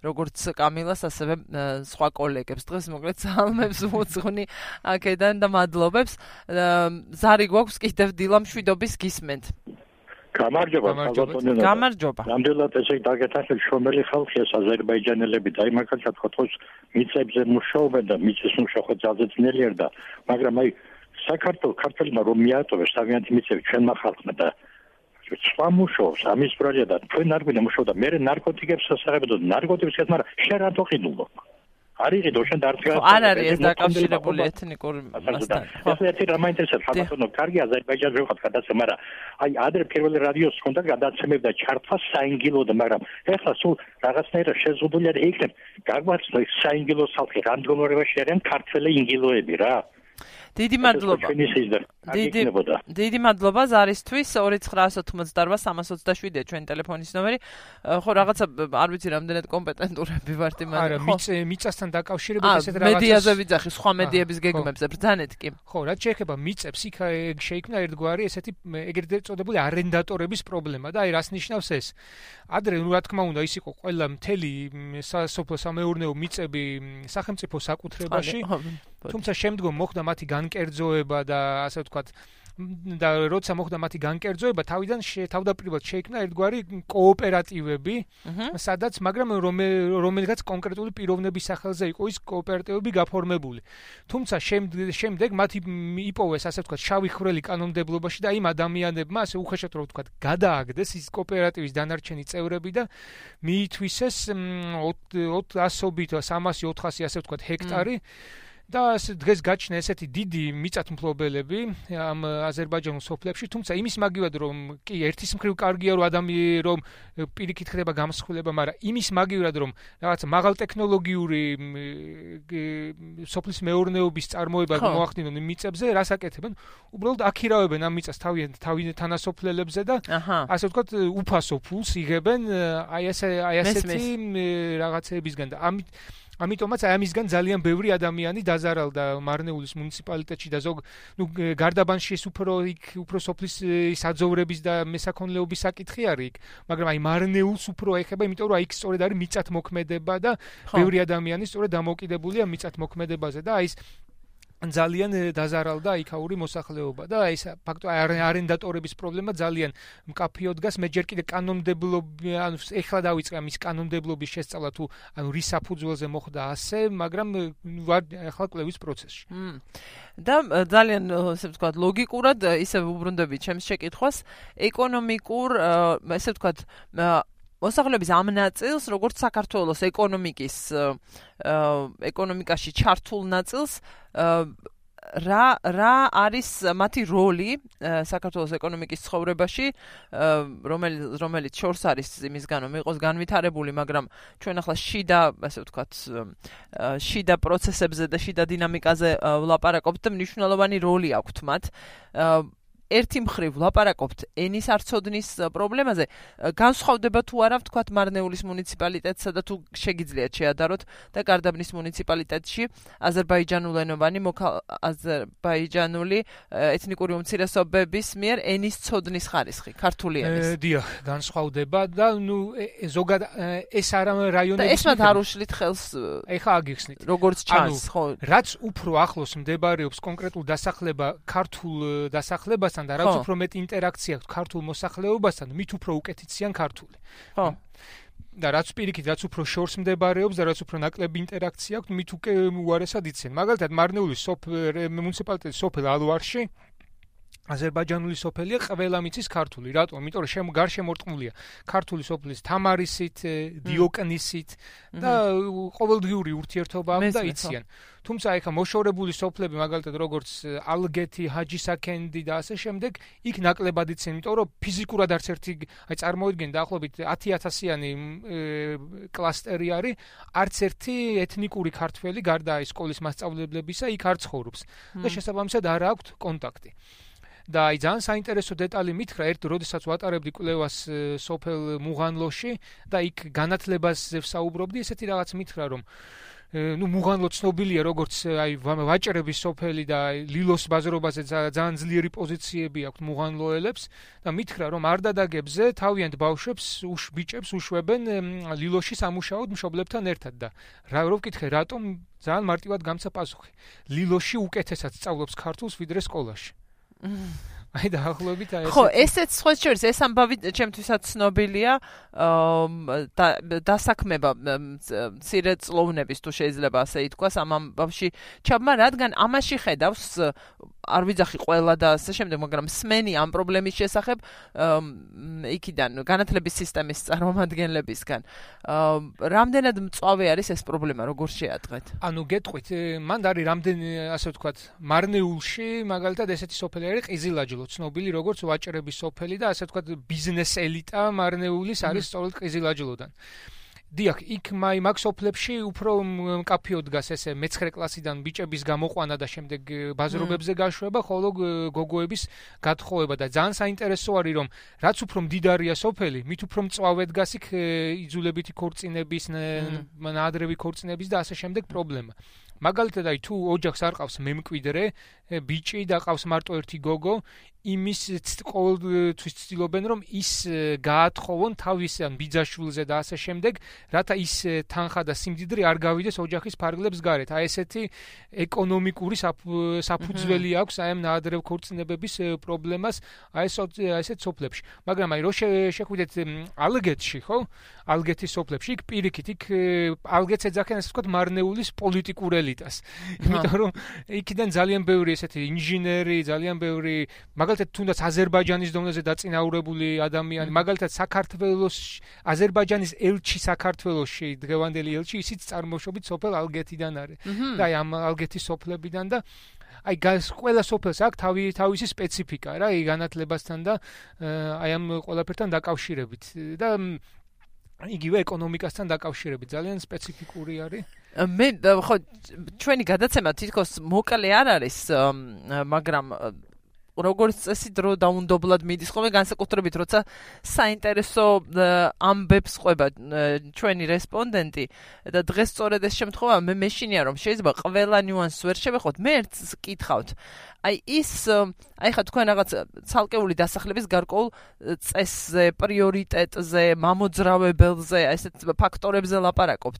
როგორც კამილას, ასევე სხვა კოლეგებს. დღეს მოკლედ სალმებს უძღვნი აქედან და მადლობებს. ზარი გვაქვს კიდევ დილა მშვიდობის გისმენთ. გამარჯობა, საბატონო. გამარჯობა. ნამდვილად ესე დაგეთახეთ შრომელი ხალხი ეს აზერბაიჯანელები და იმ მაგალითად ხოთოს მიწებზე მუშაობენ და მიწის მუშაობა ძალზე ძნელია და მაგრამ აი საქართველოს ქართველმა რომ მიატოვეს თავიანთი მიწები ჩვენმა ხალხმა და სხვა მუშაობს ამის პროექტი და თქვენ არ გვინდა მუშაობა მე ნარკოტიკებს ასაღებდო ნარკოტიკებს მაგრამ შენ რატო ყიდულობ არ იყიდო შენ დარწმუნდა არ არის ეს დაკავშირებული ეთნიკური მასთან ხო ეს ერთი რამ ინტერესებს ხალხო კარგი აზერბაიჯანში ვიყავ გადაცემა მაგრამ აი ადრე პირველი რადიოს ჰქონდა გადაცემები და ჩართვა საინგილოდ მაგრამ ეხლა სულ რაღაცნაირად შეზღუდული არის იქნებ გაგვაცნო საინგილოს ხალხი რამდგომარეობაში არიან ქართველი ინგილოები რა დიდი მადლობა. დიდი დიდი მადლობა ზარისთვის ორი ცხრაასი ოცდაოთხ სამას ოცდაშვიდია ჩვენი ტელეფონის ნომერი. ხო რაღაცა არ ვიცი რამდენად კომპეტენტურები ვართ იმან. არა, მიწ მიწასთან დაკავშირებით ესეთ რაღაცას. მედიაზე ვიძახი, სხვა მედიების გეგმებზე ბრძანეთ კი. ხო, რაც შეეხება მიწებს, იქ შეიქმნა ერთგვარი ესეთი ეგრეთ წოდებული არენდატორების პრობლემა და აი რას ნიშნავს ეს? ადრე რა თქმა უნდა ის იყო ყველა მთელი სასოფლო სამეურნეო მიწები სახელმწიფო საკუთრებაში. თუმცა შემდგომ მოხდა მათი განკერძოება და ასე ვთქვათ და როცა მოხდა მათი განკერძოება თავიდან თავდაპირველად შეიქმნა ერთგვარი კოოპერატივები სადაც მაგრამ რომელიღაც კონკრეტული პიროვნების სახელზე იყო ის კოოპერატივები გაფორმებული თუმცა შემდეგ მათი იპოვეს ასე ვთქვათ შავი ხვრელი კანონმდებლობაში და იმ ადამიანებმა ასე უხეშად რომ ვთქვათ გადააგდეს ის კოოპერატივის დანარჩენი წევრები და მიითვისეს ათობით სამასი ოთხასი ასე ვთქვათ ჰექტარი და დღეს გაჩნდა ესეთი დიდი მიწათმფლობელები ამ აზერბაიჯანულ სოფლებში, თუმცა იმის მაგივად რომ კი ერთის მხრივ კარგია რომ ადამიანი რომ პირიქით ხდება გამსხვილება, მაგრამ იმის მაგივად რომ რაღაც მაღალტექნოლოგიური სოფლის მეურნეობის წარმოება მოახდინონ იმ მიწებზე, რას აკეთებენ? უბრალოდ აქირავებენ ამ მიწას თავიანთ თავიანთ თანასოფლელებზე და ასე ვთქვათ უფასო ფულს იღებენ აი ესე აი ასეთი რაღაცებისგან და ამით ამიტომაც აი ამისგან ძალიან ბევრი ადამიანი დაზარალდა მარნეულის მუნიციპალიტეტში და ზოგ ნუ გარდაბანში ეს უფრო იქ უფრო სოფლის საძოვრების და მესაქონლეობის საკითხი არის იქ მაგრამ აი მარნეულს უფრო ეხება იმიტომ რომ აი იქ სწორედ არის მიწათმოქმედება და ბევრი ადამიანი სწორედ დამოკიდებულია მიწათმოქმედებაზე და აი ეს ძალიან დაზარალდა იქაური მოსახლეობა და ეს ფაქტო არენდატორების პრობლემა ძალიან მკაფიოდ დგას მე ჯერ კიდე კანონმდებლობი ანუ ეხლა დავიწყე ამის კანონმდებლობის შესწავლა თუ ანუ რის საფუძველზე მოხდა ასე მაგრამ ეხლა კლევის პროცესში და ძალიან ესე ვთქვათ ლოგიკურად ისე უბრუნდები ჩემს შეკითხვას ეკონომიკურ ესე ვთქვათ მოსახლეობის ამ ნაწილს, როგორც საქართველოს ეკონომიკის ეკონომიკაში ჩართულ ნაწილს, რა რა არის მათი როლი საქართველოს ეკონომიკის ცხოვრებაში, რომელიც რომელიც შორს არის იმისგან, რომ იყოს განვითარებული, მაგრამ ჩვენ ახლა შიდა, ასე ვთქვათ, შიდა პროცესებზე და შიდა დინამიკაზე ვლაპარაკობთ და მნიშვნელოვანი როლი აქვთ მათ. ერთი მხრივ ვლაპარაკობთ ენის არცოდნის პრობლემაზე განსხვავდება თუ არა ვთქვათ მარნეულის მუნიციპალიტეტსა და თუ შეგიძლიათ შეადაროთ და გარდაბნის მუნიციპალიტეტში აზერბაიჯანულენოვანი აზერბაიჯანული ეთნიკური უმცირესობების მიერ ენის ცოდნის ხარისხი ქართული ენის დიახ განსხვავდება და ნუ ზოგად ეს არა რაიონები და ეს მათ არ უშლით ხელს ეხა აგიხსნით როგორც ჩანს ხო რაც უფრო ახლოს მდებარეობს კონკრეტულ დასახლება ქართულ დასახლებას და რაც უფრო მეტი ინტერაქცია აქვს ქართულ მოსახლეობასთან, მით უფრო უკეთიციან ქართული. ხო. და რაც პირიქით, რაც უფრო შორს მდებარეობს და რაც უფრო ნაკლები ინტერაქცია აქვს, მით უკვე უარესად იციან. მაგალითად, მარნეულის მუნიციპალიტეტის სოფელ ალვარში აზერბაიჯანული სოფელია ყველა მიცის ქართული. რატომ? იმიტომ რომ შემ გარშემორტყმულია ქართული სოფლის თამარისით, დიოკნისით და ყოველდღიური ურთიერთობა აქვს და იციან. თუმცა ეხა მოშორებული სოფლები მაგალითად როგორც ალგეთი, ჰაჯისაქენდი და ასე შემდეგ, იქ ნაკლებად იციან, იმიტომ რომ ფიზიკურად არც ერთი აი წარმოიდგენ დაახლოებით ათი ათასიანი კლასტერი არის, არც ერთი ეთნიკური ქართველი გარდა ის სკოლის მასწავლებლებისა იქ არ ცხოვრობს და შესაბამისად არ აქვს კონტაქტი. და აი ძალიან საინტერესო დეტალი მითხრა ერთ როდესაც ვატარებდი კვლევას სოფელ მუღანლოში და იქ განათლებაზე ვსაუბრობდი ესეთი რაღაც მითხრა რომ ნუ მუღანლო ცნობილია როგორც აი ვაჭრების სოფელი და ლილოს ბაზრობაზე ძალიან ძლიერი პოზიციები აქვს მუღანლოელებს და მითხრა რომ არ დადაგებზე თავიანთ ბავშვებს უშ ბიჭებს უშვებენ ლილოში სამუშაოდ მშობლებთან ერთად და რა რო ვკითხე რატომ ძალიან მარტივად გამცა პასუხი ლილოში უკეთესად სწავლობს ქართულს ვიდრე სკოლაში აი დაახლოებით აი ხო ესეც სხვა შორის ეს ამბავი ჩემთვისაც ცნობილია და დასაქმება მცირე წლოვნების თუ შეიძლება ასე ითქვას ამ ამბავში ჩაბმა რადგან ამაში ხედავს არ ვიძახი ყველა და ასე შემდეგ მაგრამ სმენი ამ პრობლემის შესახებ იქიდან განათლების სისტემის წარმომადგენლებისგან რამდენად მწვავე არის ეს პრობლემა როგორ შეადღეთ ანუ გეტყვით მან არის რამდენი ასე ვთქვათ მარნეულში მაგალითად ესეთი სოფელი არის ყიზილაჯლო ცნობილი როგორც ვაჭრების სოფელი და ასე ვთქვათ ბიზნეს ელიტა მარნეულის არის სწორედ ყიზილაჯლოდან დიახ, იქ მაი მაგ სოფლებში უფრო მკაფიოდ დგას ესე მეცხრე კლასიდან ბიჭების გამოყვანა და შემდეგ ბაზრობებზე გაშვება, ხოლო გოგოების გათხოვება და ძალიან საინტერესო არის რომ რაც უფრო მდიდარია სოფელი, მით უფრო მწვავე დგას იქ იძულებითი ქორწინების, ნაადრევი ქორწინების და ასე შემდეგ პრობლემა. მაგალითად აი თუ ოჯახს არ ყავს მემკვიდრე, ბიჭი და ყავს მარტო ერთი გოგო, იმის ყოველთვის ცდილობენ რომ ის გაათხოვონ თავის ან ბიძაშვილზე და ასე შემდეგ, რათა ის თანხა და სიმდიდრე არ გავიდეს ოჯახის ფარგლებს გარეთ. აი ესეთი ეკონომიკური საფუძველი აქვს აი ამ ნაადრევ ქორწინებების პრობლემას აი ესეთ სოფლებში. მაგრამ აი რო შეხვიდეთ ალგეთში, ხო? ალგეთის სოფლებში იქ პირიქით იქ ალგეთს ეძახიან ასე ვთქვათ მარნეულის პოლიტიკურ ელიტას. იმიტომ რომ იქიდან ძალიან ბევრი ესეთი ინჟინერი, ძალიან ბევრი მაგალითად თუნდაც აზერბაიჯანის დონეზე დაწინაურებული ადამიანი, მაგალითად საქართველოს აზერბაიჯანის ელჩი საქართველოში, დღევანდელი ელჩი ისიც წარმოშობით სოფელ ალგეთიდან არის. და აი ამ ალგეთის სოფლებიდან და აი გას ყველა სოფელს აქვს თავი თავისი სპეციფიკა რა, აი განათლებასთან და აი ამ ყველაფერთან დაკავშირებით და იგივე ეკონომიკასთან დაკავშირებით ძალიან სპეციფიკური არის. მე ხო ჩვენი გადაცემა თითქოს მოკლე არ არის, მაგრამ როგორც წესი დრო დაუნდობლად მიდის ხოლმე განსაკუთრებით როცა საინტერესო ამბებს ყვება ჩვენი რესპონდენტი და დღეს სწორედ ეს შემთხვევა მე მეშინია რომ შეიძლება ყველა ნიუანსს ვერ შევეხოთ მე ერთს კითხავთ აი ის აი ხა თქვენ რაღაც ცალკეული დასახლების გარკვეულ წესზე პრიორიტეტზე მამოძრავებელზე აი ესეთ ფაქტორებზე ლაპარაკობთ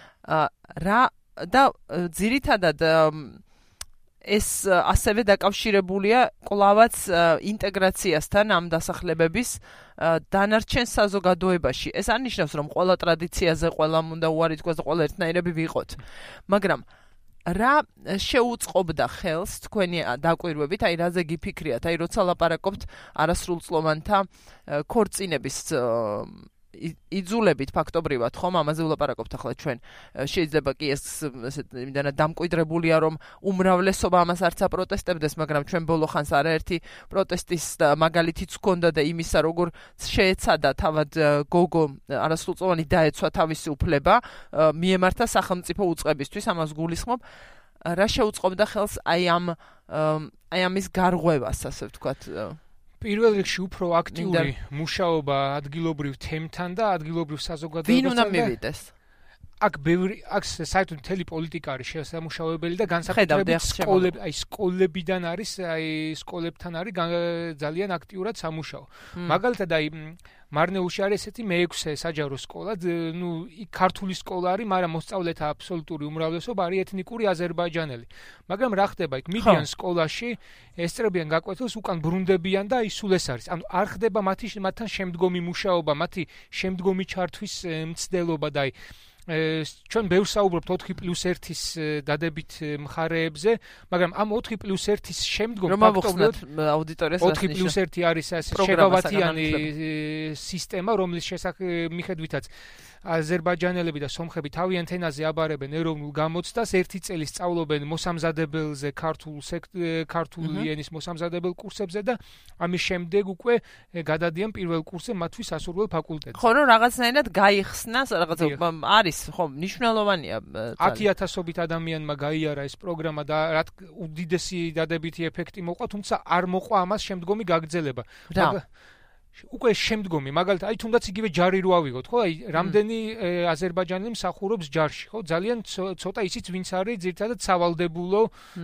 რა და ძირითადად ეს ასევე დაკავშირებულია კვლავაც ინტეგრაციასთან ამ დასახლებების დანარჩენ საზოგადოებაში. ეს არ ნიშნავს, რომ ყველა ტრადიციაზე ყველამ უნდა უარი თქვას და ყველა ერთნაირები ვიყოთ. მაგრამ რა შეუწყობდა ხელს თქვენი დაკვირვებით, აი რაზე გიფიქრიათ, აი როცა ლაპარაკობთ არასრულწლოვანთა ქორწინების იძულებით ფაქტობრივად ხომ ამაზე ვლაპარაკობთ ახლა ჩვენ შეიძლება კი ეს ესეთ იმდანაც დამკვიდრებულია რომ უმრავლესობა ამას არც აპროტესტებდეს მაგრამ ჩვენ ბოლო ხანს არაერთი პროტესტის მაგალითიც ჰქონდა და იმისა როგორ შეეცადა თავად გოგო არასრულწლოვანი დაეცვა თავისი უფლება მიემართა სახელმწიფო უწყებისთვის ამას გულისხმობ რა შეუწყობდა ხელს აი ამ აი ამის გარღვევას ასე ვთქვათ პირველ რიგში უფრო აქტიური მუშაობა ადგილობრივ თემთან და ადგილობრივ საზოგადოებასთან. ვინ უნდა მივიდეს? აქ ბევრი აქ საერთოდ მთელი პოლიტიკა არის შესამუშავებელი და განსაკუთრებით სკოლები, აი სკოლებიდან არის, აი სკოლებთან არის ძალიან აქტიურად სამუშაო. მაგალითად აი მარნეულში არის ესეთი მეექვსე საჯარო სკოლა, ნუ იქ ქართული სკოლა არის, მაგრამ მოსწავლეთა აბსოლუტური უმრავლესობა არის ეთნიკური აზერბაიჯანელი. მაგრამ რა ხდება იქ მიდიან სკოლაში, ესწრებიან გაკვეთილს, უკან ბრუნდებიან და აი სულ ეს არის. ანუ არ ხდება მათი მათთან შემდგომი მუშაობა, მათი შემდგომი ჩართვის მცდელობა და აი ჩვენ ბევრს საუბრობთ ოთხი პლუს ერთის დადებით მხარეებზე, მაგრამ ამ ოთხი პლუს ერთის შემდგომ ფაქტობრივად აუდიტორიას ოთხი პლუს ერთი არის ეს შეღავათიანი სისტემა, რომლის მიხედვითაც აზერბაიჯანელები და სომხები თავიანთ ენაზე აბარებენ ეროვნულ გამოცდას, ერთი წელი სწავლობენ მოსამზადებელზე, ქართულ ქართული ენის მოსამზადებელ კურსებზე და ამის შემდეგ უკვე გადადიან პირველ კურსზე მათთვის სასურველ ფაკულტეტზე. ხო, რომ რაღაცნაირად გაიხსნა, რაღაცა არის, ხო, მნიშვნელოვანია. ათი ათასობით ადამიანმა გაიარა ეს პროგრამა და რა უდიდესი დადებითი ეფექტი მოყვა, თუმცა არ მოყვა ამას შემდგომი გაგრძელება. უკვე შემდგომი მაგალითად აი თუნდაც იგივე ჯარი რო ავიღოთ ხო აი რამდენი აზერბაიჯანელი მსახურობს ჯარში ხო ძალიან ცოტა ისიც ვინც არის ძირითადად სავალდებულო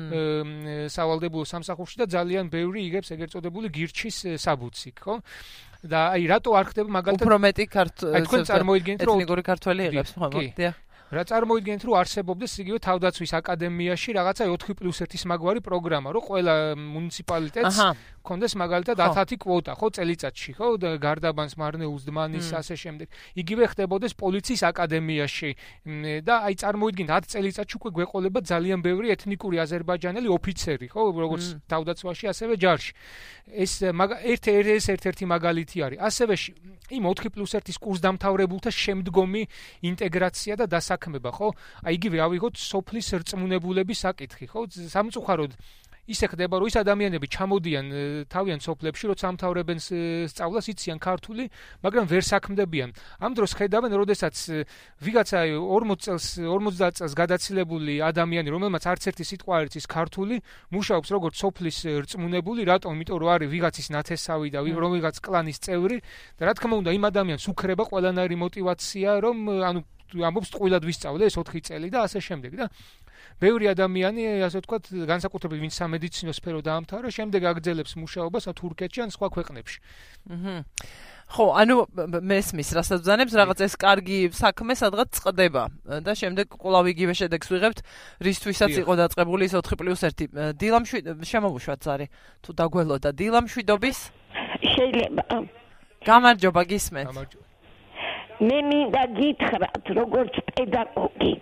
სავალდებულო სამსახურში და ძალიან ბევრი იგებს ეგრეთ წოდებული გირჩის საბუთსიქ ხო და აი რატო არ ხდება მაგალითად უფრო მეტი ქართველი აი თქვენ წარმოიდგინეთ რომ ეთნიკური ქართველი იღებს ხო მოდია რა წარმოიდგინეთ რომ არსებობდეს იგივე თავდაცვის აკადემიაში რაღაცა ოთხი პლუს ერთის მაგვარი პროგრამა რომ ყველა მუნიციპალიტეტს კონდეს მაგალითად ათი კვოტა ხო წელიწადში ხო გარდაბანს მარნეულს დმანის ასე შემდეგ იგივე ხდებოდეს პოლიციის აკადემიაში და აი წარმოიდგინეთ ათი წელიწადში უკვე გვეყოლება ძალიან ბევრი ეთნიკური აზერბაიჯანელი ოფიცერი ხო როგორც თავდაცვაში ასევე ჯარში ეს ერთ ეს ერთ-ერთი მაგალითი არის ასევე იმ ოთხი პლუს ერთის კურსდამთავრებულთა შემდგომი ინტეგრაცია და დასაქმება ხო აი იგივე ავიღოთ სოფლის რწმუნებულების საკითხი ხო სამწუხაროდ ისე ხდება რომ ის ადამიანები ჩამოდიან თავიანთ სოფლებში როცა ამთავრებენ სწავლას იციან ქართული მაგრამ ვერ საქმდებიან ამ დროს ხედავენ როდესაც ვიღაცა ორმოც წელს ორმოცდაათ წელს გადაცილებული ადამიანი რომელმაც არც ერთი სიტყვა არ იცის ქართული მუშაობს როგორც სოფლის რწმუნებული რატომ იმიტომ რომ არის ვიღაცის ნათესავი და ვიღაც კლანის წევრი და რა თქმა უნდა იმ ადამიანს უქრება ყველანაირი мотиваცია რომ ანუ ამბობს ტყუილად ვისწავლე ეს ოთხი წელი და ასე შემდეგ და ბევრი ადამიანი ასე ვთქვათ განსაკუთრებით ვინც სამედიცინო სფერო დაამთავრა შემდეგ აგრძელებს მუშაობას თურქეთში ან სხვა ქვეყნებში. აჰა. ხო, ანუ მესმის რასაც ბრძანებს რაღაც ეს კარგი საქმე სადღაც წყდება და შემდეგ კვლავ იგივე შედეგს ვიღებთ რისთვისაც იყო დაწყებული ეს ოთხი პლუს ერთი. დილამშვიდ შემოვუშვათ ზარი თუ დაგველოდა დილამშვიდობის შეიძლება გამარჯობა გისმენთ. გამარჯობა. მე მინდა გითხრათ როგორც პედაგოგი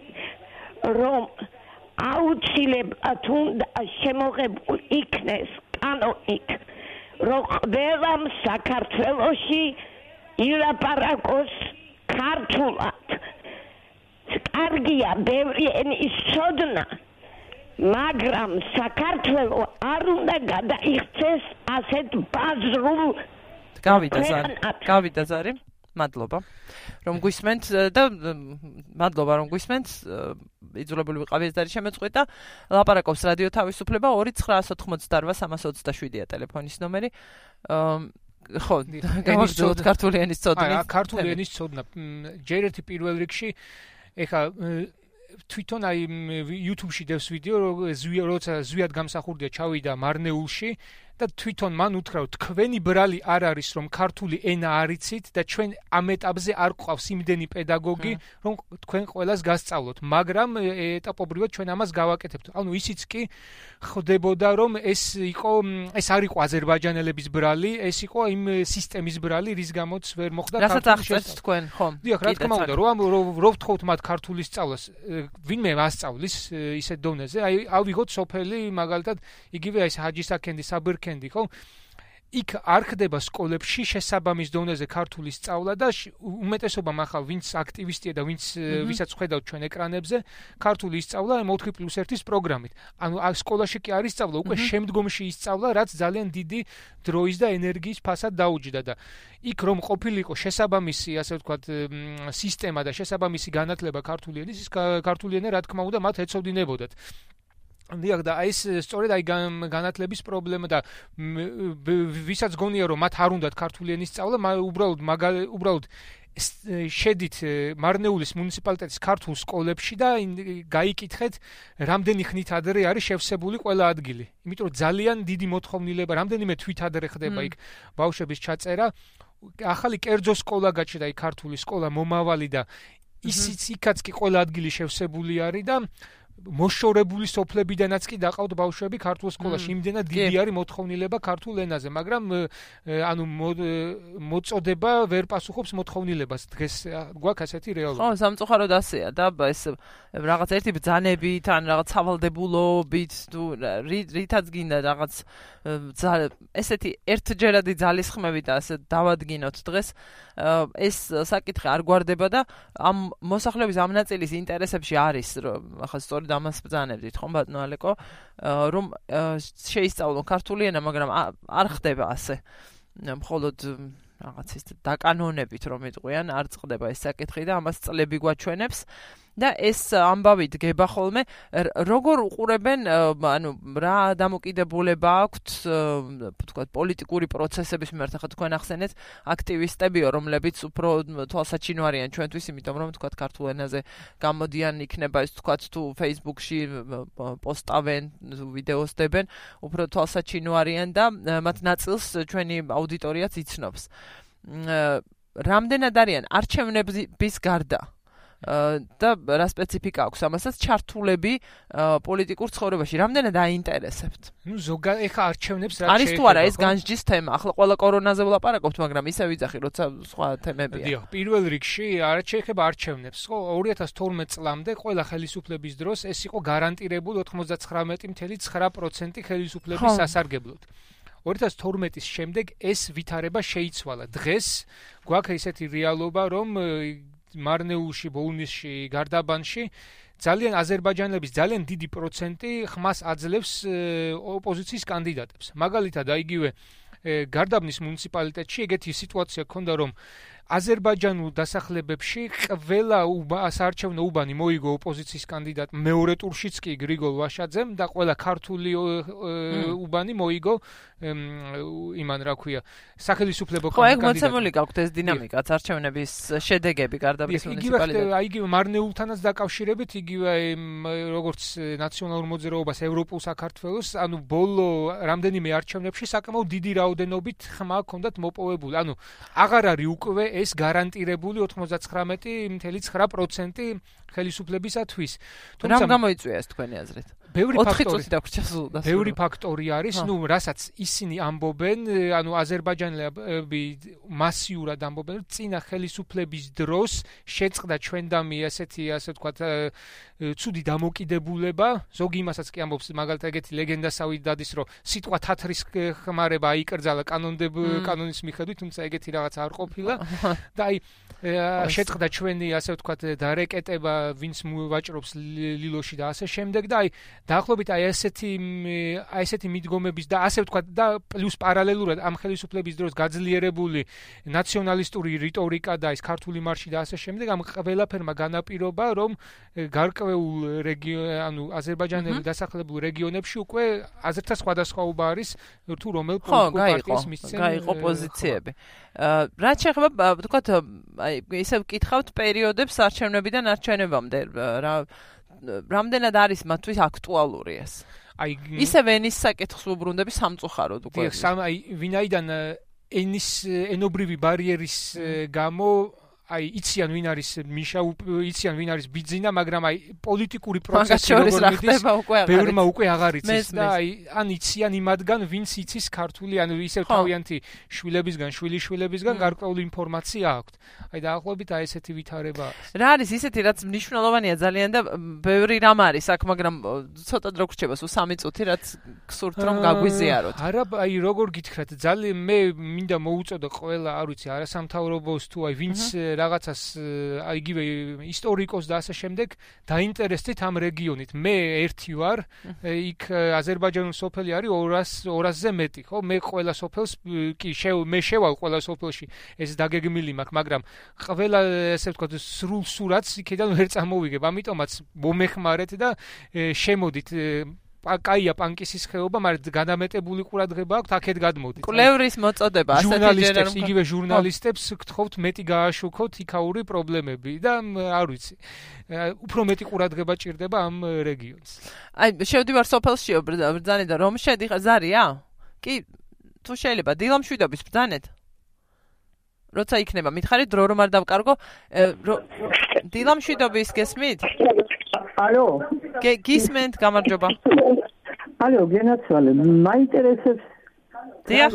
რომ აუცილებლად უნდა შემოღებულ იქნეს კანონით რომ ყველა საქართველოში ილაპარაკოს ქართულად კარგია ბევრი ენის ცოდნა მაგრამ საქართველო არ უნდა გადაიქცეს ასეთ ბაზრულ გავიდა ზარი გავიდა ზარი მადლობა რომ გვისმენთ და მადლობა რომ გვისმენთ იძულებული ვიყავი ეს დარი შემეწყვეტა ლაპარაკობს რადიო თავისუფლება ორი ცხრაასი ოთხმოცდაოთხი სამასი ოცდაშვიდია ტელეფონის ნომერი ხო გამარჯობთ ქართული ენის ცოდნით აი ქართული ენის ცოდნა ჯერ ერთი პირველ რიგში ეხა თვითონ აი YouTube-ში დევს ვიდეო როცა ზვიად გამსახურდია ჩავიდა მარნეულში და თვითონ მან უთხრა რომ თქვენი ბრალი არ არის რომ ქართული ენა არ იცით და ჩვენ ამ ეტაპზე არ გვყავს იმდენი პედაგოგი რომ თქვენ ყველას გასწავლოთ მაგრამ ეტაპობრივად ჩვენ ამას გავაკეთებთ ანუ ისიც კი ხდებოდა რომ ეს იყო ეს არ იყო აზერბაიჯანელების ბრალი ეს იყო იმ სისტემის ბრალი რის გამოც ვერ მოხდა ქართული რასაც ახსენეთ თქვენ ხო დიახ რა თქმა უნდა რომ რო ვთხოვთ მათ ქართულის სწავლას ვინმე ასწავლის ისეთ დონეზე აი ავიღოთ სოფელი მაგალითად იგივე ეს ჰაჯისაკენდი საბირქენდი ხო იქ არ ხდება სკოლებში შესაბამის დონეზე ქართული სწავლა და უმეტესობა ახლა ვინც აქტივისტია და ვინც ვისაც ხედავთ ჩვენ ეკრანებზე ქართული ისწავლა ოთხი პლუს ერთის პროგრამით ანუ სკოლაში კი არის სწავლა უკვე შემდგომში ისწავლა რაც ძალიან დიდი დროის და ენერგიის ფასად დაუჯდა და იქ რომ ყოფილიყო შესაბამისი ასე ვთქვათ სისტემა და შესაბამისი განათლება ქართული ენის ის ქართული ენა რა თქმა უნდა მათ ეცოდინებოდათ დიახ და ეს სწორედ აი განათლების პრობლემა და ვისაც გონია რომ მათ არ უნდათ ქართული ენის სწავლა უბრალოდ უბრალოდ შედით მარნეულის მუნიციპალიტეტის ქართულ სკოლებში და გაიკითხეთ რამდენი ხნით ადრე არის შევსებული ყველა ადგილი იმიტომ რომ ძალიან დიდი მოთხოვნილება რამდენიმე თვით ადრე ხდება იქ ბავშვების ჩაწერა ახალი კერძო სკოლა გაჩნდა იქ ქართული სკოლა მომავალი და ისიც იქაც კი ყველა ადგილი შევსებული არის და მოშორებული სოფლებიდანაც კი დაყავთ ბავშვები ქართულ სკოლაში იმდენად დიდი არის მოთხოვნილება ქართულ ენაზე მაგრამ ანუ მოწოდება ვერ პასუხობს მოთხოვნილებას დღეს გვაქვს ასეთი რეალობა ხო სამწუხაროდ ასეა და ეს რაღაც ერთი ბრძანებით ან რაღაც სავალდებულობით თუ რითაც გინდა რაღაც ესეთი ერთჯერადი ძალისხმევით და ასე დავადგინოთ დღეს ეს საკითხი არ გვარდება და ამ მოსახლეობის ამ ნაწილის ინტერესებში არის რომ ახლა სწორედ ამას ბრძანებდით ხომ ბატონო ალეკო რომ შეისწავლონ ქართული ენა მაგრამ არ ხდება ასე მხოლოდ რაღაც ის დაკანონებით რომ იყვიან არ წყდება ეს საკითხი და ამას წლები გვაჩვენებს და ეს ამბავი დგება ხოლმე როგორ უყურებენ ანუ რა დამოკიდებულება აქვთ თქვა პოლიტიკური პროცესების მიმართ ახლა თქვენ ახსენეთ აქტივისტებიო რომლებიც უფრო თვალსაჩინო არიან ჩვენთვის იმიტომ რომ თქვა ქართულ ენაზე გამოდიან იქნება ეს თქვა თუ Facebook-ში პოსტავენ ვიდეოს დებენ უფრო თვალსაჩინო არიან და მათ ნაწილს ჩვენი აუდიტორიაც იცნობს რამდენად არიან არჩევნების გარდა და რა სპეციფიკა აქვს ამასაც ჩართულები პოლიტიკურ ცხოვრებაში რამდენად აინტერესებთ? ნუ ზოგადად ეხა არჩევნებს რა არის თუ არა ეს განსჯის თემა? ახლა ყველა კორონაზე ვლაპარაკობთ, მაგრამ ისე ვიძახი, როცა სხვა თემებია. დიახ, პირველ რიგში არ შეეხება არჩევნებს. ხო, ორი ათას თორმეტ წლამდე ყველა ხელისუფლების დროს ეს იყო გარანტირებული ოცდათხმეტი წუთი ცხრა პროცენტი ხელისუფლების სასარგებლოდ. ორი ათას თორმეტის შემდეგ ეს ვითარება შეიცვალა. დღეს გვაქვს ესეთი რეალობა, რომ მარნეულში, ბოლნისში, გარდაბანში ძალიან აზერბაიჯანელების ძალიან დიდი პროცენტი ხმას აძლევს ოპოზიციის კანდიდატებს. მაგალითად, აიგივე გარდაბნის მუნიციპალიტეტში ეგეთი სიტუაცია ჰქონდა, რომ აზერბაიჯანულ დასახლებებში ყველა საარჩევნო უბანი მოიგო ოპოზიციის კანდიდატ მეორე ტურშიც კი გრიგოლ ვაშაძემ და ყველა ქართული უბანი მოიგო იმან რა ქვია სახელმწიფო კანდიდატი. ხო, ეგ მოცემული გაქვთ ეს დინამიკაც არჩევნების შედეგები გარდაბნის მუნიციპალიტეტში. აიგივე მარნეულთანაც დაკავშირებით, იგივე როგორც ნაციონალურ მოძრაობას ევროპულ საქართველოს, ანუ ბოლო რამდენიმე არჩევნებში საკმაოდ დიდი რაოდენობით ხმა ჰქონდათ მოპოვებული. ანუ აღარ არის უკვე ეს გარანტირებული ოცდათხმეტი წუთი ცხრა პროცენტი ხელისუფლებისათვის. რამ გამოიწვია ეს თქვენი აზრით? ბევრი ფაქტორი დაგვრჩა სულ. ბევრი ფაქტორი არის, ნუ რასაც ისინი ამბობენ, ანუ აზერბაიჯანელები მასიურად ამბობენ, წინა ხელისუფლების დროს შეწყდა ჩვენდამი ესეთი, ასე ვთქვათ, ცუდი დამოკიდებულება, ზოგი იმასაც კი ამბობს, მაგალითად ეგეთი ლეგენდასავი დადის, რომ სიტყვა თათრის ხმარება აიკრძალა კანონდებ კანონის მიხედვით, თუმცა ეგეთი რაღაც არ ყოფილა და აი შეწყდა ჩვენი, ასე ვთქვათ, დარეკეტება, ვინც ვაჭრობს ლილოში და ასე შემდეგ და აი დაახლოებით აი ესეთი აი ესეთი მიდგომების და ასე ვთქვათ და პლუს პარალელურად ამ ხელისუფლების დროს გაძლიერებული ნაციონალისტური რიტორიკა და ეს ქართული მარში და ასე შემდეგ ამ ყველაფერმა განაპირობა რომ გარკვეულ რეგიონ ანუ აზერბაიჯანელი დასახლებულ რეგიონებში უკვე აზრთა სხვადასხვაობა არის თუ რომელ პოლიტიკურ პარტიას მისცემ გაიყო პოზიციები. რაც შეეხება ვთქვათ აი ისე ვკითხავთ პერიოდებს არჩევნებიდან არჩევნებამდე რა რამდენად არის მათთვის აქტუალური ეს? აი ისევ ენის საკითხს უბრუნდები სამწუხაროდ უკვე. დიახ, აი ვინაიდან ენის ენობრივი ბარიერის გამო აი იციან ვინ არის მიშა იციან ვინ არის ბიძინა, მაგრამ აი პოლიტიკური პროცესი როგორ მიდის ბევრმა უკვე აღარ იცის და აი ან იციან იმადგან ვინც იცის ქართული, ანუ ისევ თავიანთი შვილებისგან, შვილიშვილებისგან გარკვეული ინფორმაცია აქვთ. აი დაახლოებით აი ესეთი ვითარება არის. რა არის ისეთი რაც მნიშვნელოვანია ძალიან და ბევრი რამ არის აქ, მაგრამ ცოტა დრო გრჩება, სულ სამი წუთი რაც გსურთ რომ გაგვიზიაროთ. არა, აი როგორ გითხრათ, ძალიან მე მინდა მოუწოდო ყველა, არ ვიცი, არასამთავრობოს თუ აი ვინც რაღაცას აიგივე ისტორიკოს და ასე შემდეგ დაინტერესდით ამ რეგიონით. მე ერთი ვარ, იქ აზერბაიჯანული სოფელი არის ორასზე მეტი, ხო? მე ყველა სოფელს კი მე შევალ ყველა სოფელში. ეს დაგეგმილი მაქვს, მაგრამ ყველა ესე ვთქვათ სრულ სურათს იქიდან ვერ წამოვიგებ. ამიტომაც მომეხმარეთ და შემოდით კაია პანკისის ხეობა, მაგრამ განამეტებული ყურადღება აქვს აქეთ გადმოდით. კვლევრის მოწოდება ასეთი ჟურნალისტებს, იგივე ჟურნალისტებს გთხოვთ მეტი გააშუქოთ იქაური პრობლემები და არ ვიცი. უფრო მეტი ყურადღება ჭირდება ამ რეგიონს. აი, შევდივარ სოფელშიო ბრძანეთ და რომ შედიხარ ზარია? კი, თუ შეიძლება დილამშვიდობის ბრძანეთ. როცა იქნება, მითხარი დრო რომ არ დავკარგო, დილამშვიდობის გესმით? ალო. გისმენთ, გამარჯობა. ალო, გენაცვალე, მაინტერესებს. დიახ.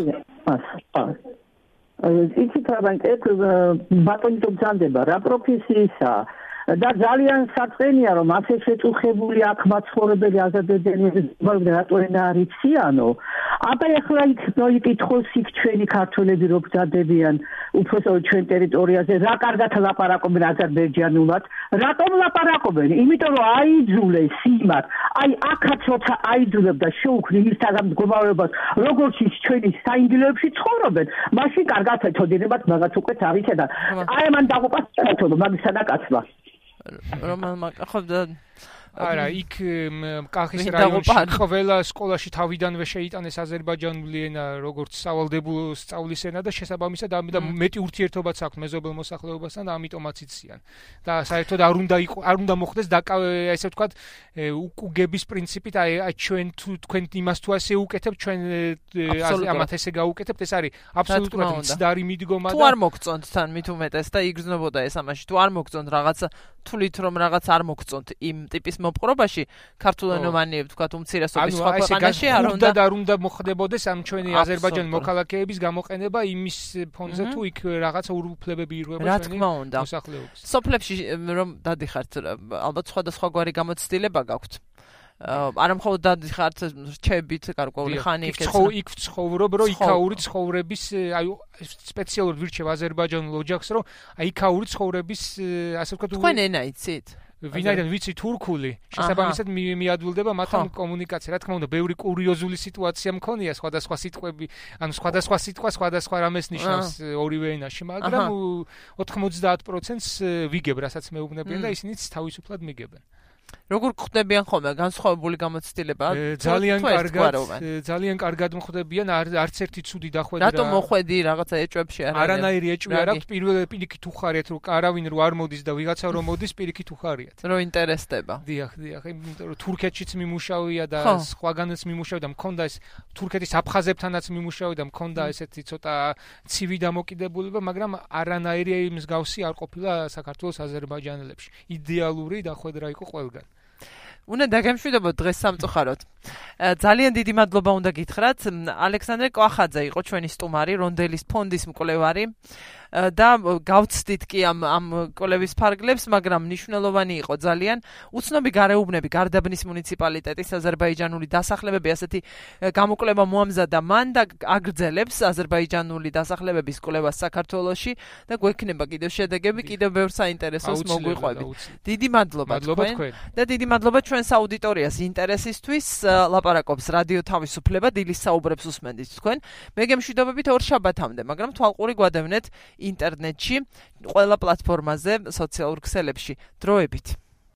იცი თამან ეს ბატონი თუ ბრძანდება, რა პროფესიისა და ძალიან საწყენია რომ ასე შეწუხებული აქ მაცხოვრებელი აზერბაიჯანელების რატოენა არიციანო. აბა ეხლა იქ მოიკითხოს იქ ჩვენი ქართველები რო ბრძანდებიან უბრალოდ ჩვენ ტერიტორიაზე რა კარგად ლაპარაკობენ აზერბაიჯანულად, რატომ ლაპარაკობენ? იმიტომ რომ აიძულეს იმათ, აი აქაც როცა აიძულებ და შეუქმნი ის თანამდგომარეობას, როგორც ის ჩვენი საინგილოებში ცხოვრობენ, მაშინ კარგად ეთოდინებათ მაგაც უკვე თავისა და აი მან დაგუპას ქართველო მაგისა და კაცმა. რომელმა ხო არა, იქ კახის რაიონში ყველა სკოლაში თავიდანვე შეიტანეს აზერბაიჯანული ენა როგორც სავალდებულო სწავლის ენა და შესაბამისად და მეტი ურთიერთობაც აქვს მეზობელ მოსახლეობასთან და ამიტომაც იციან. და საერთოდ არ უნდა არ უნდა მოხდეს ესე ვთქვათ უკუგების პრინციპით აი ჩვენ თქვენ იმას თუ ასე უკეთებთ ჩვენ ამათ ესე გაუკეთებთ ეს არის აბსოლუტურად მცდარი მიდგომა და თუ არ მოგწონთ თან მით უმეტეს და იგრძნობოდა ეს ამაში თუ არ მოგწონთ რაღაცა თulit რომ რაღაც არ მოგწონთ იმ ტიპის მოპყრობაში ქართულენოვანი ვთქვათ უმცირესობის სხვა ქვეყანაში არ უნდა და არ უნდა მოხდებოდეს ამ ჩვენი აზერბაიჯანის მოქალაქეების გამოყენება იმის ფონზე თუ იქ რაღაცა უფლებები ირღვება ჩვენი მოსახლეობის. სოფლებში რომ დადიხართ ალბათ სხვადასხვაგვარი გამოცდილება გაქვთ. არა მხოლოდ დადიხართ რჩებით გარკვეული ხანი იქ იქ ცხოვრობ რომ იქაური ცხოვრების აი სპეციალურად ვირჩევ აზერბაიჯანულ ოჯახს რომ აი იქაური ცხოვრების ასე ვთქვათ თქვენ ენა იცით ვინაიდან ვიცი თურქული შესაბამისად მიადვილდება მათთან კომუნიკაცია. რა თქმა უნდა, ბევრი კურიოზული სიტუაცია მქონია, სხვადასხვა სიტყვები, ანუ სხვადასხვა სიტყვა სხვადასხვა რამეს ნიშნავს ორივე ენაში, მაგრამ ოთხმოცდაათ პროცენტს ვიგებ, რასაც მეუბნებიან და ისინიც თავისუფლად მიგებენ. როგორ ხდებიან ხოლმე განსხვავებული გამოცდილება? ძალიან კარგად, ძალიან კარგად მხვდებიან, არც ერთი ცუდი დახვედა. რატომ მოხვედი რაღაცა ეჭვებში არ არის? არანაირი ეჭვი არ აქვს, პირველ პირიქით უხარიათ, რომ არავინ რო არ მოდის და ვიღაცა რო მოდის, პირიქით უხარიათ. რო ინტერესდება. დიახ, დიახ, იმიტომ რომ თურქეთშიც მიმუშავია და სხვაგანაც მიმუშავდა, მქონდა ეს თურქეთის აფხაზებთანაც მიმუშავდა, მქონდა ესეთი ცოტა ცივი დამოკიდებულება, მაგრამ არანაირი მსგავსი არ ყოფილა საქართველოს აზერბაიჯანელებში. იდეალური დახვედრა იყო ყველგან. უნდა დაგემშვიდობოთ დღეს სამწუხაროდ. ძალიან დიდი მადლობა უნდა გითხრათ. ალექსანდრე კვახაძე იყო ჩვენი სტუმარი, რონდელის ფონდის მკვლევარი. და გავცდით კი ამ ამ კოლევის ფარგლებს, მაგრამ მნიშვნელოვანი იყო ძალიან. უცნობი გარეუბნები გარდაბნის მუნიციპალიტეტის აზერბაიჯანული დასახლებები ასეთი გამოკვლევა მოამზადა მან და აგრძელებს აზერბაიჯანული დასახლებების კვლევას საქართველოში და გვექნება კიდევ შედეგები, კიდევ ბევრ საინტერესოს მოგვიყვებით. დიდი მადლობა თქვენ და დიდი მადლობა ჩვენს აუდიტორიას ინტერესისთვის. ლაპარაკობს რადიო თავისუფლება, დილის საუბრებს უსმენთ თქვენ. მე გემშვიდობებით ორ შაბათამდე, მაგრამ თვალყური გვადევნეთ ინტერნეტში, ყველა პლატფორმაზე, სოციალურ ქსელებში. დროებით.